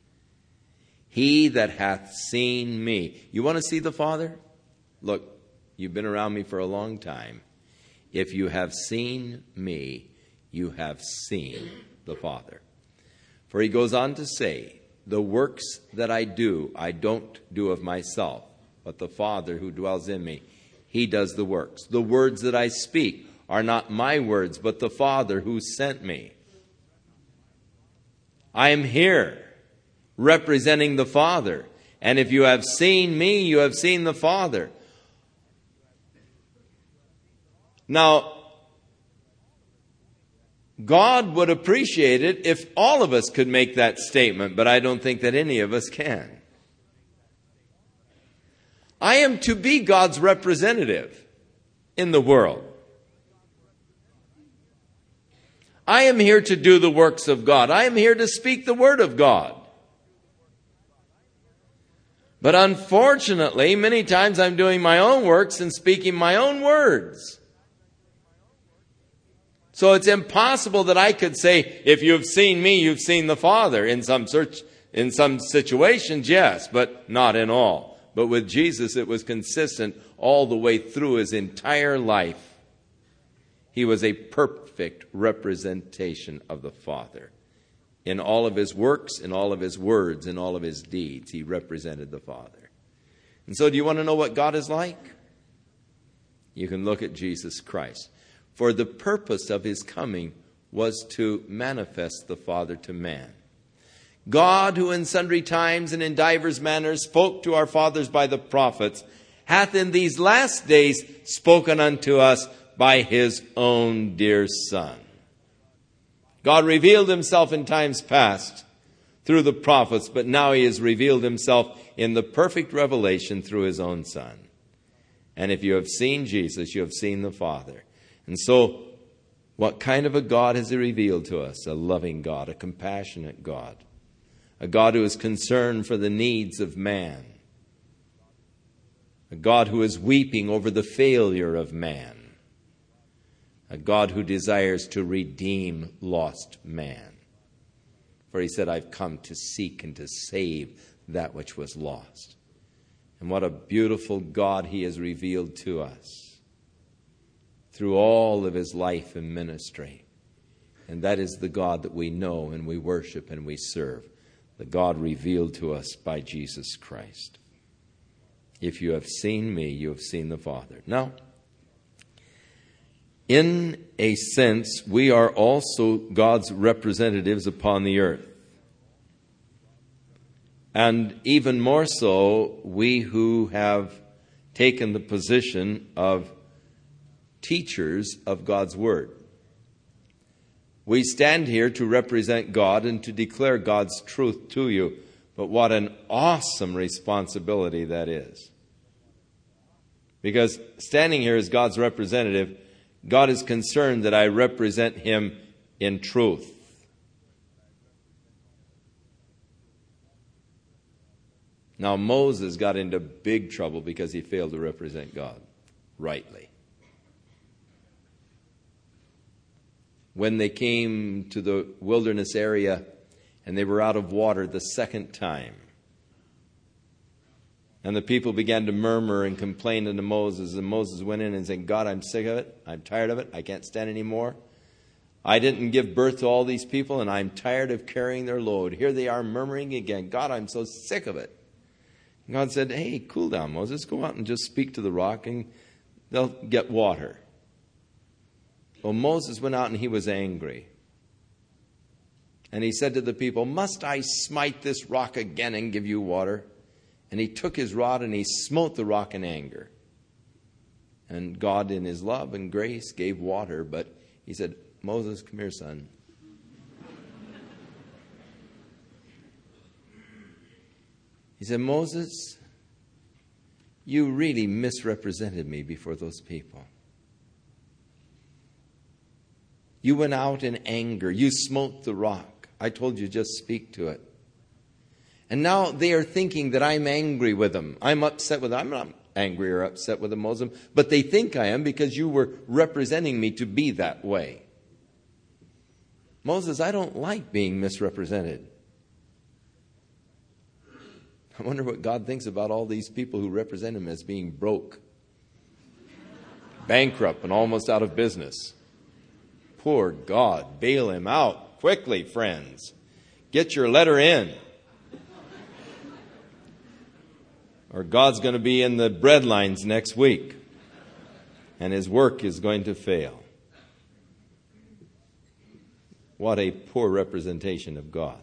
He that hath seen me. You want to see the Father? Look, you've been around me for a long time. If you have seen me, you have seen the Father. For he goes on to say, the works that I do, I don't do of myself, but the Father who dwells in me, he does the works. The words that I speak are not my words, but the Father who sent me. I am here representing the Father. And if you have seen me, you have seen the Father. Now, God would appreciate it if all of us could make that statement, but I don't think that any of us can. I am to be God's representative in the world. I am here to do the works of God. I am here to speak the word of God. But unfortunately, many times I'm doing my own works and speaking my own words. So it's impossible that I could say, if you've seen me, you've seen the Father. In some situations, yes, but not in all. But with Jesus, it was consistent all the way through his entire life. He was a perfect representation of the Father. In all of his works, in all of his words, in all of his deeds, he represented the Father. And so do you want to know what God is like? You can look at Jesus Christ. For the purpose of his coming was to manifest the Father to man. God, who in sundry times and in divers manners spoke to our fathers by the prophets, hath in these last days spoken unto us by his own dear Son. God revealed himself in times past through the prophets, but now he has revealed himself in the perfect revelation through his own Son. And if you have seen Jesus, you have seen the Father. And so, what kind of a God has he revealed to us? A loving God, a compassionate God. A God who is concerned for the needs of man. A God who is weeping over the failure of man. A God who desires to redeem lost man. For he said, I've come to seek and to save that which was lost. And what a beautiful God he has revealed to us through all of his life and ministry. And that is the God that we know and we worship and we serve. The God revealed to us by Jesus Christ. If you have seen me, you have seen the Father. Now, in a sense, we are also God's representatives upon the earth. And even more so, we who have taken the position of teachers of God's Word. We stand here to represent God and to declare God's truth to you. But what an awesome responsibility that is. Because standing here as God's representative, God is concerned that I represent him in truth. Now, Moses got into big trouble because he failed to represent God rightly. When they came to the wilderness area and they were out of water the second time, and the people began to murmur and complain unto Moses, and Moses went in and said, God, I'm sick of it. I'm tired of it. I can't stand anymore. I didn't give birth to all these people, and I'm tired of carrying their load. Here they are murmuring again. God, I'm so sick of it. And God said, hey, cool down, Moses. Go out and just speak to the rock, and they'll get water. Well, Moses went out and he was angry. And he said to the people, must I smite this rock again and give you water? And he took his rod and he smote the rock in anger. And God in his love and grace gave water. But he said, Moses, come here, son. He said, Moses, you really misrepresented me before those people. You went out in anger. You smote the rock. I told you just speak to it. And now they are thinking that I'm angry with them. I'm upset with them. I'm not angry or upset with them, Moses. But they think I am because you were representing me to be that way. Moses, I don't like being misrepresented. I wonder what God thinks about all these people who represent him as being broke, bankrupt, and almost out of business. Poor God, bail him out quickly, friends. Get your letter in. or God's going to be in the bread lines next week, and his work is going to fail. What a poor representation of God.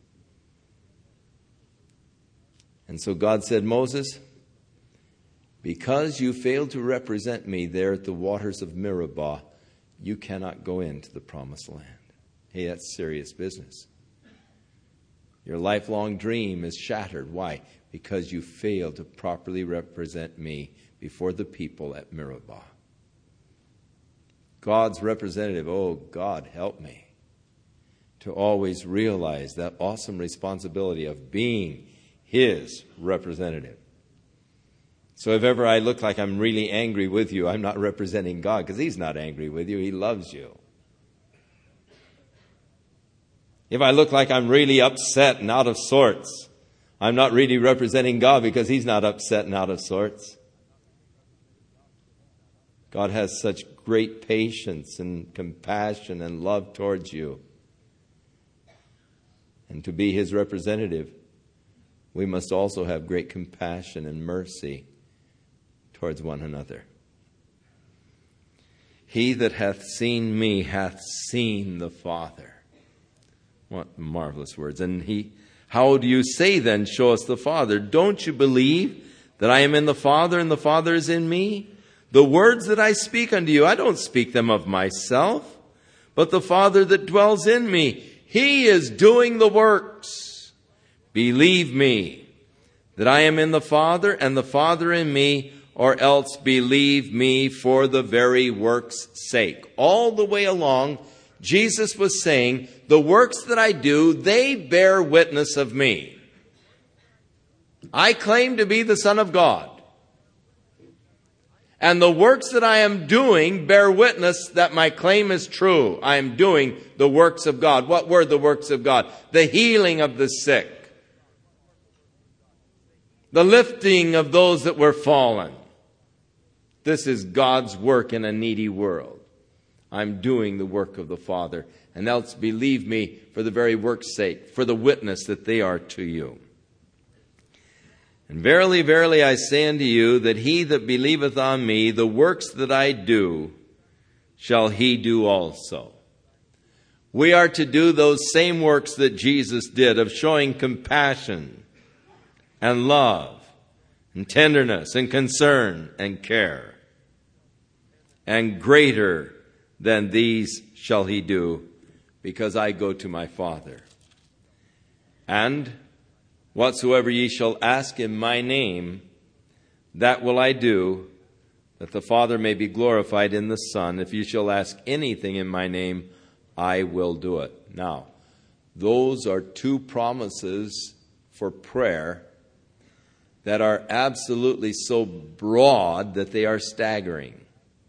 And so God said, Moses, because you failed to represent me there at the waters of Meribah, you cannot go into the promised land. Hey, that's serious business. Your lifelong dream is shattered. Why? Because you failed to properly represent me before the people at Meribah. God's representative, oh God, help me to always realize that awesome responsibility of being his representative. So if ever I look like I'm really angry with you, I'm not representing God, because he's not angry with you. He loves you. If I look like I'm really upset and out of sorts, I'm not really representing God, because he's not upset and out of sorts. God has such great patience and compassion and love towards you. And to be his representative, we must also have great compassion and mercy towards one another. He that hath seen me hath seen the Father. What marvelous words. And how do you say then, show us the Father? Don't you believe that I am in the Father and the Father is in me? The words that I speak unto you, I don't speak them of myself, but the Father that dwells in me, he is doing the works. Believe me that I am in the Father and the Father in me, or else believe me for the very work's sake. All the way along, Jesus was saying, the works that I do, they bear witness of me. I claim to be the Son of God. And the works that I am doing bear witness that my claim is true. I am doing the works of God. What were the works of God? The healing of the sick. The lifting of those that were fallen. This is God's work in a needy world. I'm doing the work of the Father. And else believe me for the very work's sake, for the witness that they are to you. And verily, verily, I say unto you, that he that believeth on me, the works that I do, shall he do also. We are to do those same works that Jesus did, of showing compassion and love and tenderness and concern and care. And greater than these shall he do, because I go to my Father. And whatsoever ye shall ask in my name, that will I do, that the Father may be glorified in the Son. If you shall ask anything in my name, I will do it. Now, those are two promises for prayer that are absolutely so broad that they are staggering.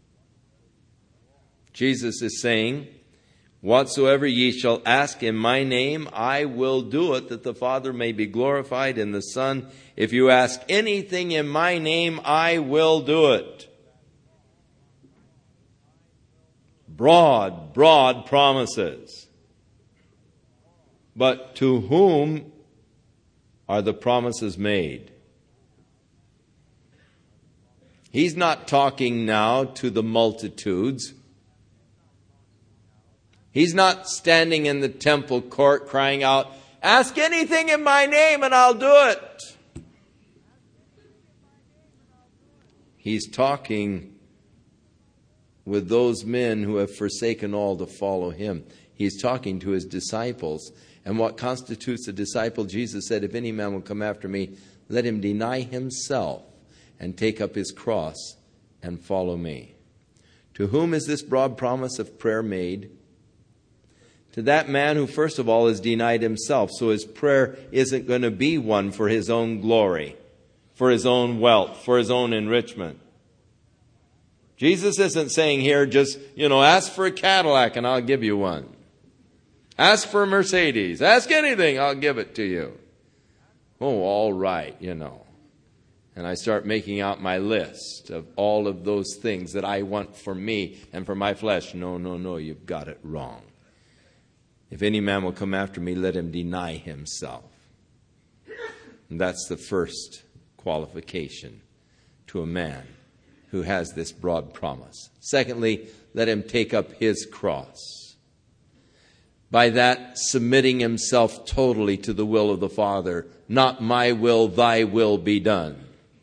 Jesus is saying, whatsoever ye shall ask in my name, I will do it, that the Father may be glorified in the Son. If you ask anything in my name, I will do it. Broad, broad promises. But to whom are the promises made? He's not talking now to the multitudes. He's not standing in the temple court crying out, ask anything in my name and I'll do it. He's talking with those men who have forsaken all to follow him. He's talking to his disciples. And what constitutes a disciple? Jesus said, if any man will come after me, let him deny himself and take up his cross and follow me. To whom is this broad promise of prayer made? To that man who, first of all, has denied himself. So his prayer isn't going to be one for his own glory, for his own wealth, for his own enrichment. Jesus isn't saying here just, ask for a Cadillac and I'll give you one. Ask for a Mercedes. Ask anything, I'll give it to you. Oh, all right, And I start making out my list of all of those things that I want for me and for my flesh. No, you've got it wrong. If any man will come after me, let him deny himself. And that's the first qualification to a man who has this broad promise. Secondly, let him take up his cross. By that, submitting himself totally to the will of the Father. Not my will, thy will be done.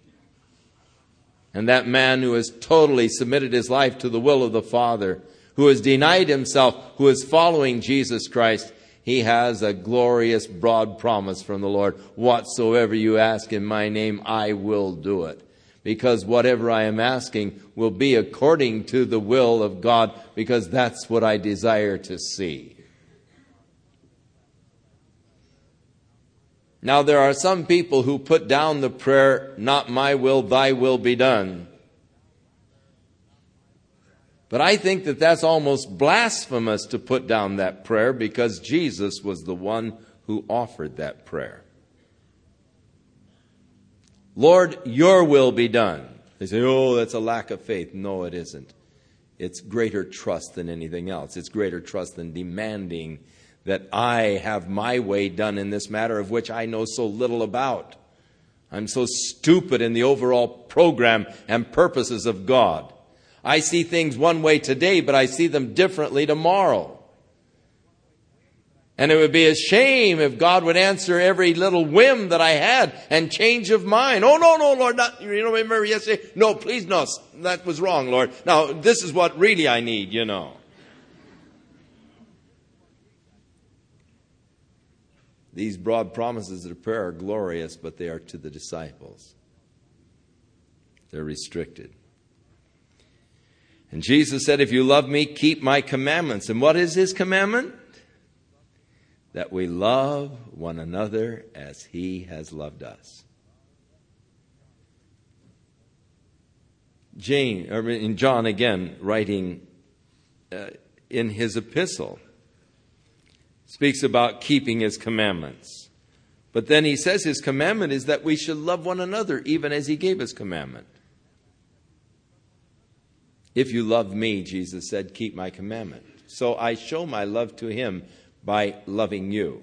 And that man who has totally submitted his life to the will of the Father, who has denied himself, who is following Jesus Christ, he has a glorious, broad promise from the Lord. Whatsoever you ask in my name, I will do it. Because whatever I am asking will be according to the will of God, because that's what I desire to see. Now, there are some people who put down the prayer, not my will, thy will be done. But I think that that's almost blasphemous to put down that prayer, because Jesus was the one who offered that prayer. Lord, your will be done. They say, oh, that's a lack of faith. No, it isn't. It's greater trust than anything else. It's greater trust than demanding that I have my way done in this matter of which I know so little about. I'm so stupid in the overall program and purposes of God. I see things one way today, but I see them differently tomorrow. And it would be a shame if God would answer every little whim that I had and change of mind. Oh, no, Lord, not, remember yesterday? No, please, no, that was wrong, Lord. Now, this is what really I need, These broad promises of prayer are glorious, but they are to the disciples. They're restricted. And Jesus said, if you love me, keep my commandments. And what is his commandment? That we love one another as he has loved us. John again, writing in his epistle, speaks about keeping his commandments. But then he says his commandment is that we should love one another even as he gave his commandment. If you love me, Jesus said, keep my commandment. So I show my love to him by loving you.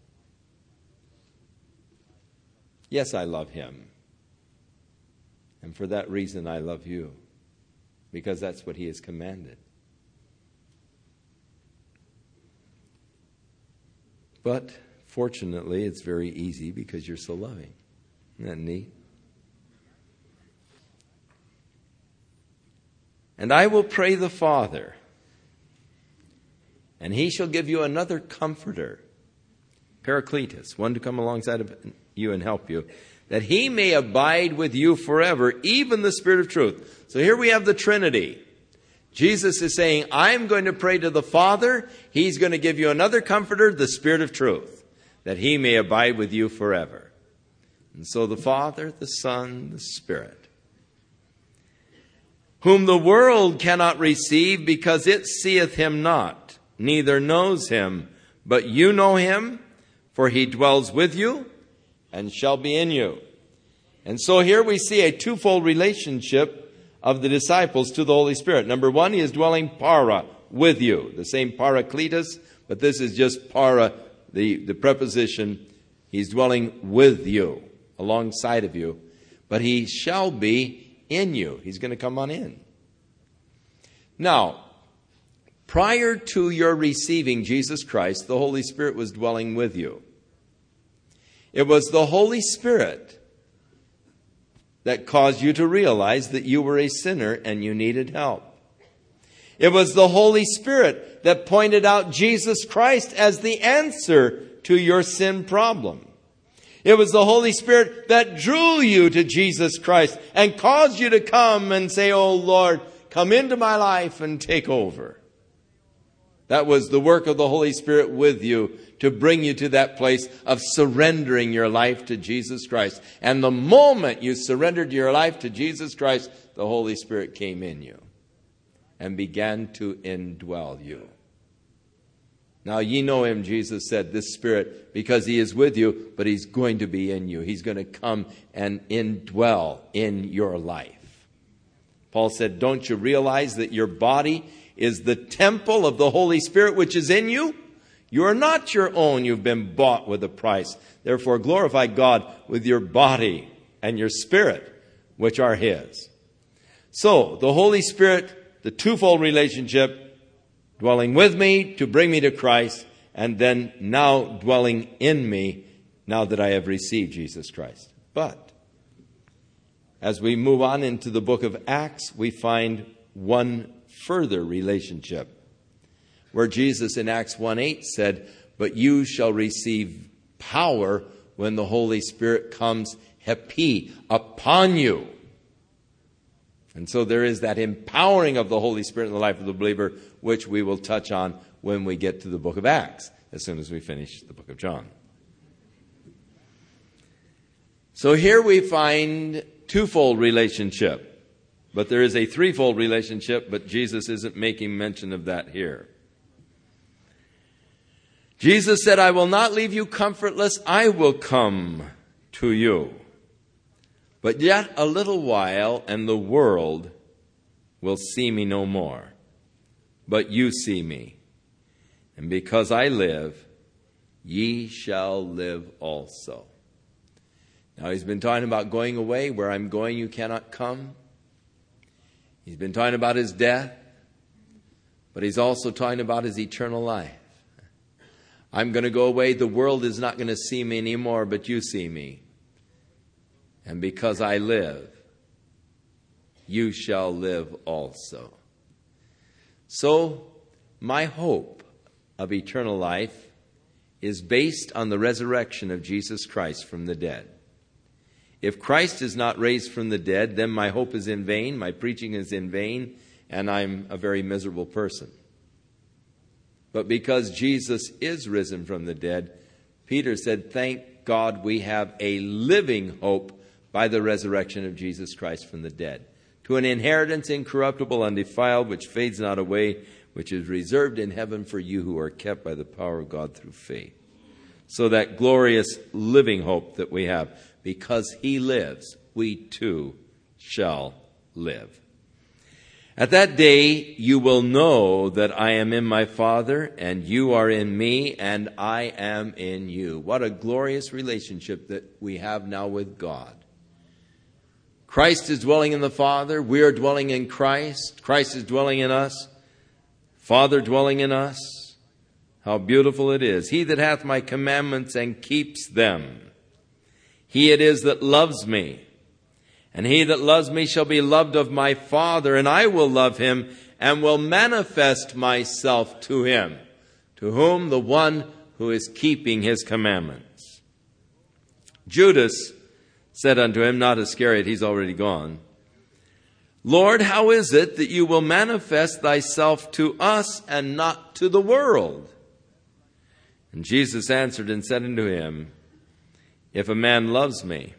Yes, I love him. And for that reason, I love you. Because that's what he has commanded. But fortunately, it's very easy because you're so loving. Isn't that neat? And I will pray the Father, and he shall give you another comforter, Paracletus, one to come alongside of you and help you, that he may abide with you forever, even the Spirit of truth. So here we have the Trinity. Jesus is saying, I'm going to pray to the Father. He's going to give you another comforter, the Spirit of truth, that he may abide with you forever. And so the Father, the Son, the Spirit, whom the world cannot receive because it seeth him not, neither knows him, but you know him, for he dwells with you and shall be in you. And so here we see a twofold relationship of the disciples to the Holy Spirit. Number one, he is dwelling para, with you. The same Paracletus, but this is just para, the preposition. He's dwelling with you, alongside of you. But he shall be in you. He's going to come on in. Now, prior to your receiving Jesus Christ, the Holy Spirit was dwelling with you. It was the Holy Spirit that caused you to realize that you were a sinner and you needed help. It was the Holy Spirit that pointed out Jesus Christ as the answer to your sin problem. It was the Holy Spirit that drew you to Jesus Christ and caused you to come and say, oh Lord, come into my life and take over. That was the work of the Holy Spirit with you to bring you to that place of surrendering your life to Jesus Christ. And the moment you surrendered your life to Jesus Christ, the Holy Spirit came in you and began to indwell you. Now ye know him, Jesus said, this Spirit, because he is with you, but he's going to be in you. He's going to come and indwell in your life. Paul said, don't you realize that your body is the temple of the Holy Spirit which is in you? You are not your own. You've been bought with a price. Therefore, glorify God with your body. and your spirit, which are his. So, the Holy Spirit, the twofold relationship, dwelling with me to bring me to Christ, and then now dwelling in me now that I have received Jesus Christ. But as we move on into the book of Acts, we find one further relationship where Jesus in Acts 1:8 said, "But you shall receive power when the Holy Spirit comes, hepi, upon you." And so there is that empowering of the Holy Spirit in the life of the believer, which we will touch on when we get to the book of Acts, as soon as we finish the book of John. So here we find twofold relationship, but there is a threefold relationship, but Jesus isn't making mention of that here. Jesus said, "I will not leave you comfortless, I will come to you. But yet a little while, and the world will see me no more. But you see me. And because I live, ye shall live also." Now he's been talking about going away. Where I'm going, you cannot come. He's been talking about his death. But he's also talking about his eternal life. I'm going to go away. The world is not going to see me anymore, but you see me. And because I live, you shall live also. So, my hope of eternal life is based on the resurrection of Jesus Christ from the dead. If Christ is not raised from the dead, then my hope is in vain, my preaching is in vain, and I'm a very miserable person. But because Jesus is risen from the dead, Peter said, "Thank God we have a living hope by the resurrection of Jesus Christ from the dead, to an inheritance incorruptible, undefiled, which fades not away, which is reserved in heaven for you who are kept by the power of God through faith." So that glorious living hope that we have, because he lives, we too shall live. At that day you will know that I am in my Father, and you are in me, and I am in you. What a glorious relationship that we have now with God. Christ is dwelling in the Father. We are dwelling in Christ. Christ is dwelling in us. Father dwelling in us. How beautiful it is. "He that hath my commandments and keeps them, he it is that loves me. And he that loves me shall be loved of my Father, and I will love him and will manifest myself to him." To whom? The one who is keeping his commandments. Judas said unto him, not Iscariot, he's already gone, "Lord, how is it that you will manifest thyself to us and not to the world?" And Jesus answered and said unto him, "If a man loves me,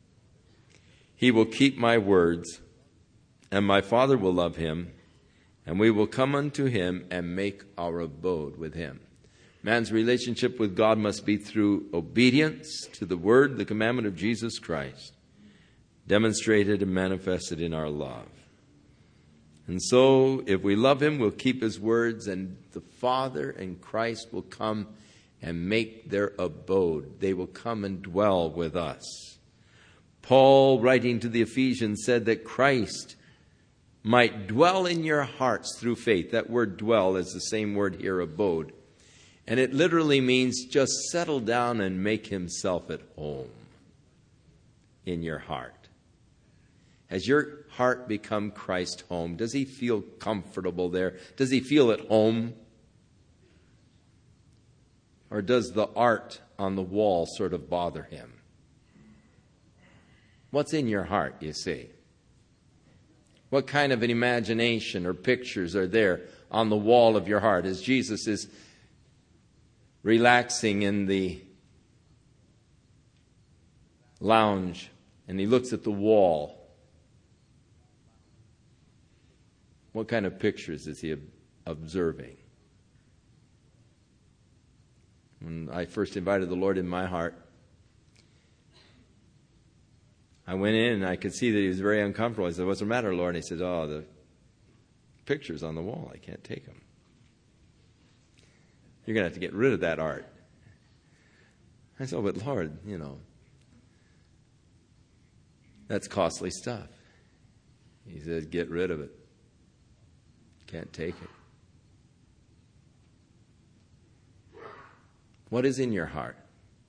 he will keep my words, and my Father will love him, and we will come unto him and make our abode with him." Man's relationship with God must be through obedience to the word, the commandment of Jesus Christ, demonstrated and manifested in our love. And so, if we love him, we'll keep his words, and the Father and Christ will come and make their abode. They will come and dwell with us. Paul, writing to the Ephesians, said that Christ might dwell in your hearts through faith. That word dwell is the same word here, abode. And it literally means just settle down and make himself at home in your heart. Has your heart become Christ's home? Does he feel comfortable there? Does he feel at home? Or does the art on the wall sort of bother him? What's in your heart, you see? What kind of an imagination or pictures are there on the wall of your heart as Jesus is relaxing in the lounge and he looks at the wall? What kind of pictures is he observing? When I first invited the Lord in my heart, I went in and I could see that he was very uncomfortable. I said, "What's the matter, Lord?" And he said, "Oh, the pictures on the wall, I can't take them. You're going to have to get rid of that art." I said, "Oh, but Lord, That's costly stuff. He says, get rid of it. Can't take it. What is in your heart?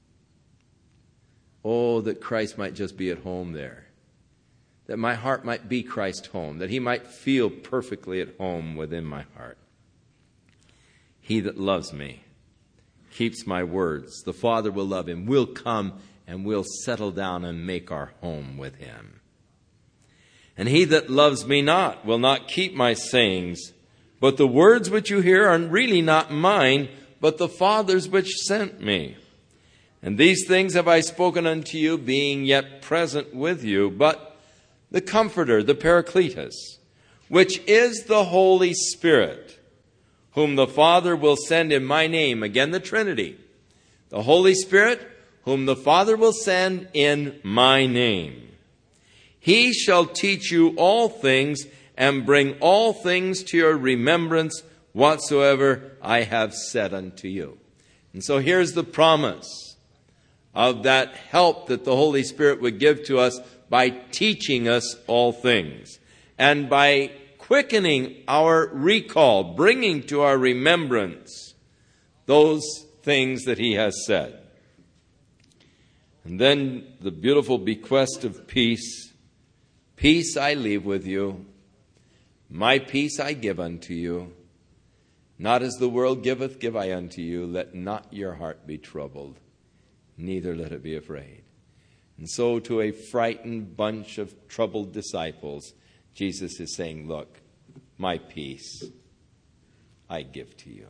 Oh, that Christ might just be at home there. That my heart might be Christ's home. That he might feel perfectly at home within my heart. He that loves me keeps my words. The Father will love him. We'll come and we'll settle down and make our home with him. And he that loves me not will not keep my sayings, but the words which you hear are really not mine, but the Father's which sent me. And these things have I spoken unto you, being yet present with you. But the Comforter, the Paracletus, which is the Holy Spirit, whom the Father will send in my name. Again, the Trinity. The Holy Spirit, whom the Father will send in my name. He shall teach you all things, and bring all things to your remembrance, whatsoever I have said unto you. And so here's the promise of that help that the Holy Spirit would give to us by teaching us all things. And by quickening our recall, bringing to our remembrance those things that he has said. And then the beautiful bequest of peace. Peace I leave with you. My peace I give unto you. Not as the world giveth, give I unto you. Let not your heart be troubled, neither let it be afraid. And so to a frightened bunch of troubled disciples, Jesus is saying, look, my peace I give to you.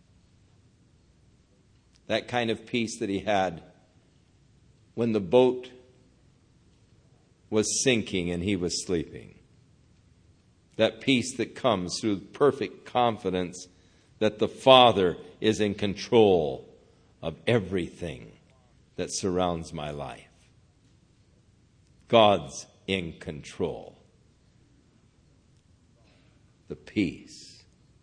That kind of peace that he had when the boat was sinking and he was sleeping. That peace that comes through perfect confidence that the Father is in control of everything that surrounds my life. God's in control. The peace.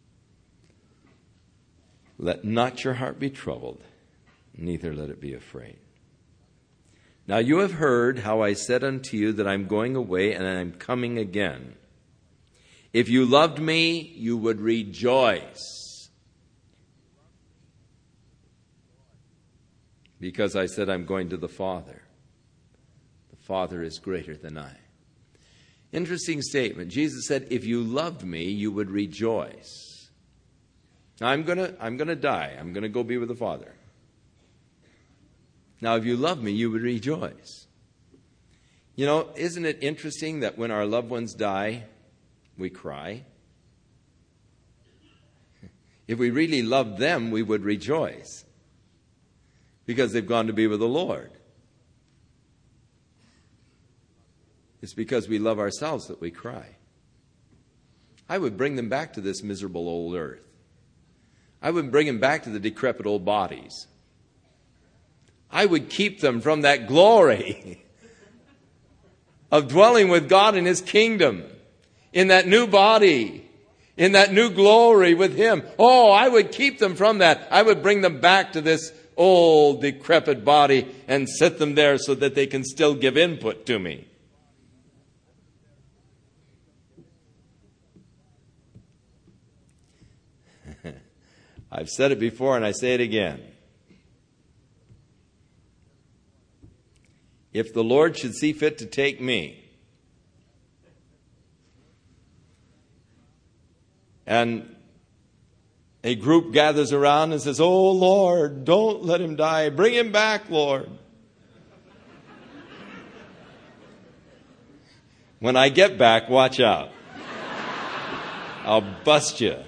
Let not your heart be troubled, neither let it be afraid. Now you have heard how I said unto you that I'm going away and I'm coming again. If you loved me, you would rejoice, because I said I'm going to the Father. The Father is greater than I. Interesting statement. Jesus said, if you loved me, you would rejoice. Now I'm gonna die. I'm gonna go be with the Father. Now, if you love me, you would rejoice. You know, isn't it interesting that when our loved ones die, we cry? If we really loved them, we would rejoice, because they've gone to be with the Lord. It's because we love ourselves that we cry. I would bring them back to this miserable old earth. I would bring them back to the decrepit old bodies. I would keep them from that glory of dwelling with God in his kingdom, in that new body, in that new glory with him. Oh, I would keep them from that. I would bring them back to this old decrepit body and sit them there so that they can still give input to me. I've said it before and I say it again. If the Lord should see fit to take me, and a group gathers around and says, oh Lord, don't let him die. Bring him back, Lord. When I get back, watch out. I'll bust you.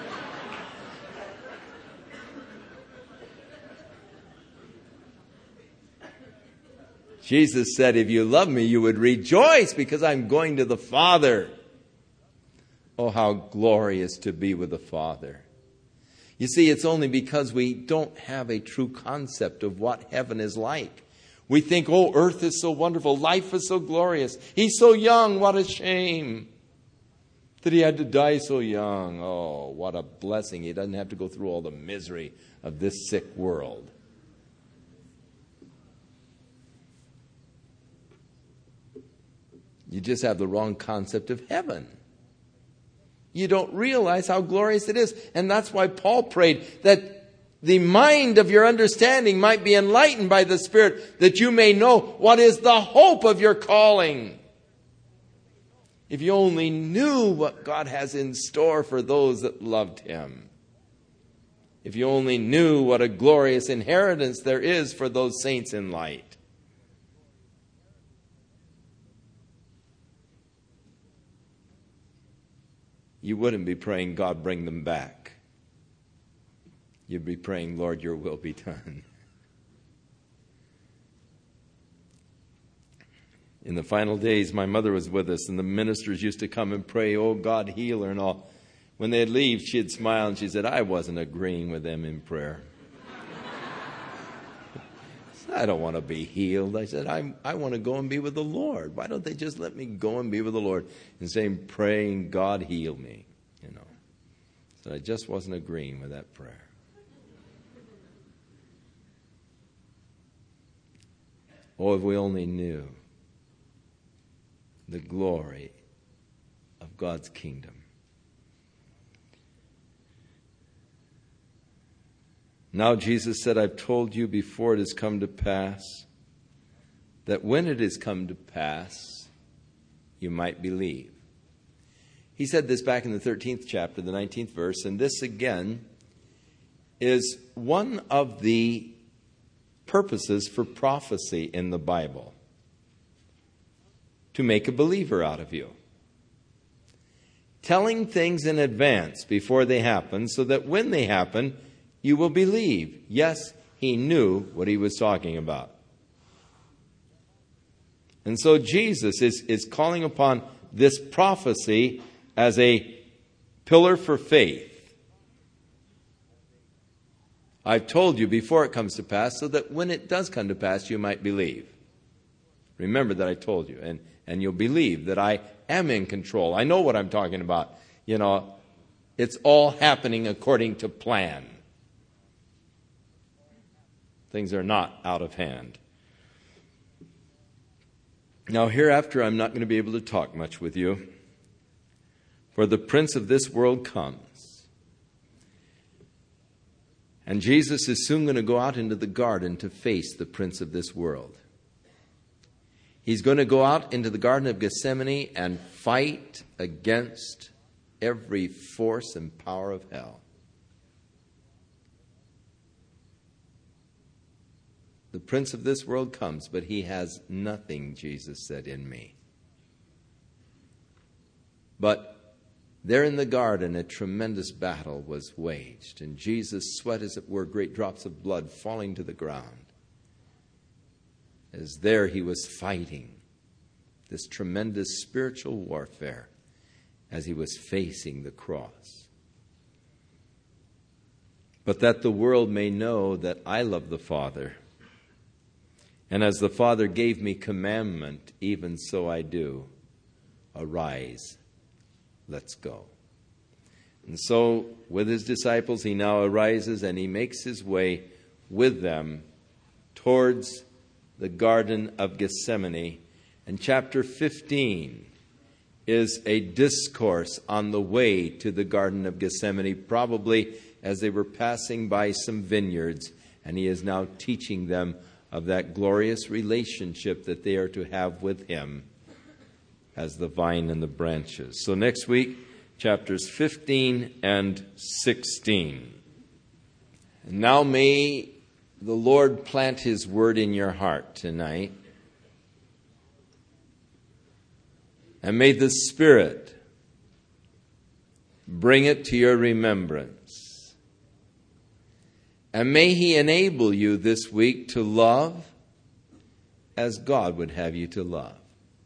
Jesus said, if you love me, you would rejoice because I'm going to the Father. Oh, how glorious to be with the Father. You see, it's only because we don't have a true concept of what heaven is like. We think, oh, earth is so wonderful. Life is so glorious. He's so young. What a shame that he had to die so young. Oh, what a blessing. He doesn't have to go through all the misery of this sick world. You just have the wrong concept of heaven. You don't realize how glorious it is. And that's why Paul prayed that the mind of your understanding might be enlightened by the Spirit, that you may know what is the hope of your calling. If you only knew what God has in store for those that loved Him. If you only knew what a glorious inheritance there is for those saints in light. You wouldn't be praying, God, bring them back. You'd be praying, Lord, your will be done. In the final days, my mother was with us, and the ministers used to come and pray, oh, God, heal her and all. When they'd leave, she'd smile, and she said, I wasn't agreeing with them in prayer. I don't want to be healed. I said, I want to go and be with the Lord. Why don't they just let me go and be with the Lord? Instead of praying, God, heal me. So I just wasn't agreeing with that prayer. Oh, if we only knew the glory of God's kingdom. Now Jesus said, I've told you before it has come to pass, that when it has come to pass, you might believe. He said this back in the 13th chapter, the 19th verse, and this again is one of the purposes for prophecy in the Bible. To make a believer out of you. Telling things in advance before they happen so that when they happen, you will believe. Yes, he knew what he was talking about. And so Jesus is calling upon this prophecy as a pillar for faith. I've told you before it comes to pass so that when it does come to pass, you might believe. Remember that I told you, and you'll believe that I am in control. I know what I'm talking about. It's all happening according to plan. Things are not out of hand. Now, hereafter, I'm not going to be able to talk much with you, for the prince of this world comes. And Jesus is soon going to go out into the garden to face the prince of this world. He's going to go out into the Garden of Gethsemane and fight against every force and power of hell. The prince of this world comes, but he has nothing, Jesus said, in me. But there in the garden, a tremendous battle was waged, and Jesus sweat, as it were, great drops of blood falling to the ground. As there he was fighting this tremendous spiritual warfare as he was facing the cross. But that the world may know that I love the Father, and as the Father gave me commandment, even so I do. Arise, let's go. And so, with his disciples, he now arises and he makes his way with them towards the Garden of Gethsemane. And chapter 15 is a discourse on the way to the Garden of Gethsemane, probably as they were passing by some vineyards, and he is now teaching them of that glorious relationship that they are to have with him as the vine and the branches. So next week, chapters 15 and 16. And now may the Lord plant his word in your heart tonight. And may the Spirit bring it to your remembrance. And may he enable you this week to love as God would have you to love,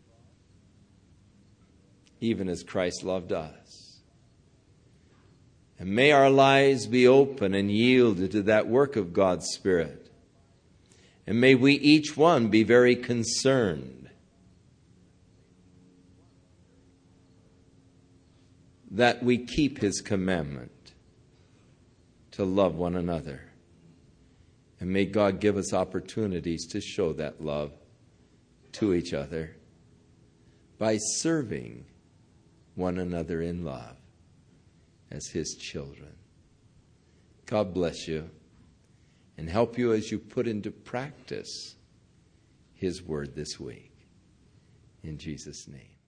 even as Christ loved us. And may our lives be open and yielded to that work of God's Spirit. And may we each one be very concerned that we keep his commandment to love one another. And may God give us opportunities to show that love to each other by serving one another in love as His children. God bless you and help you as you put into practice His word this week. In Jesus' name.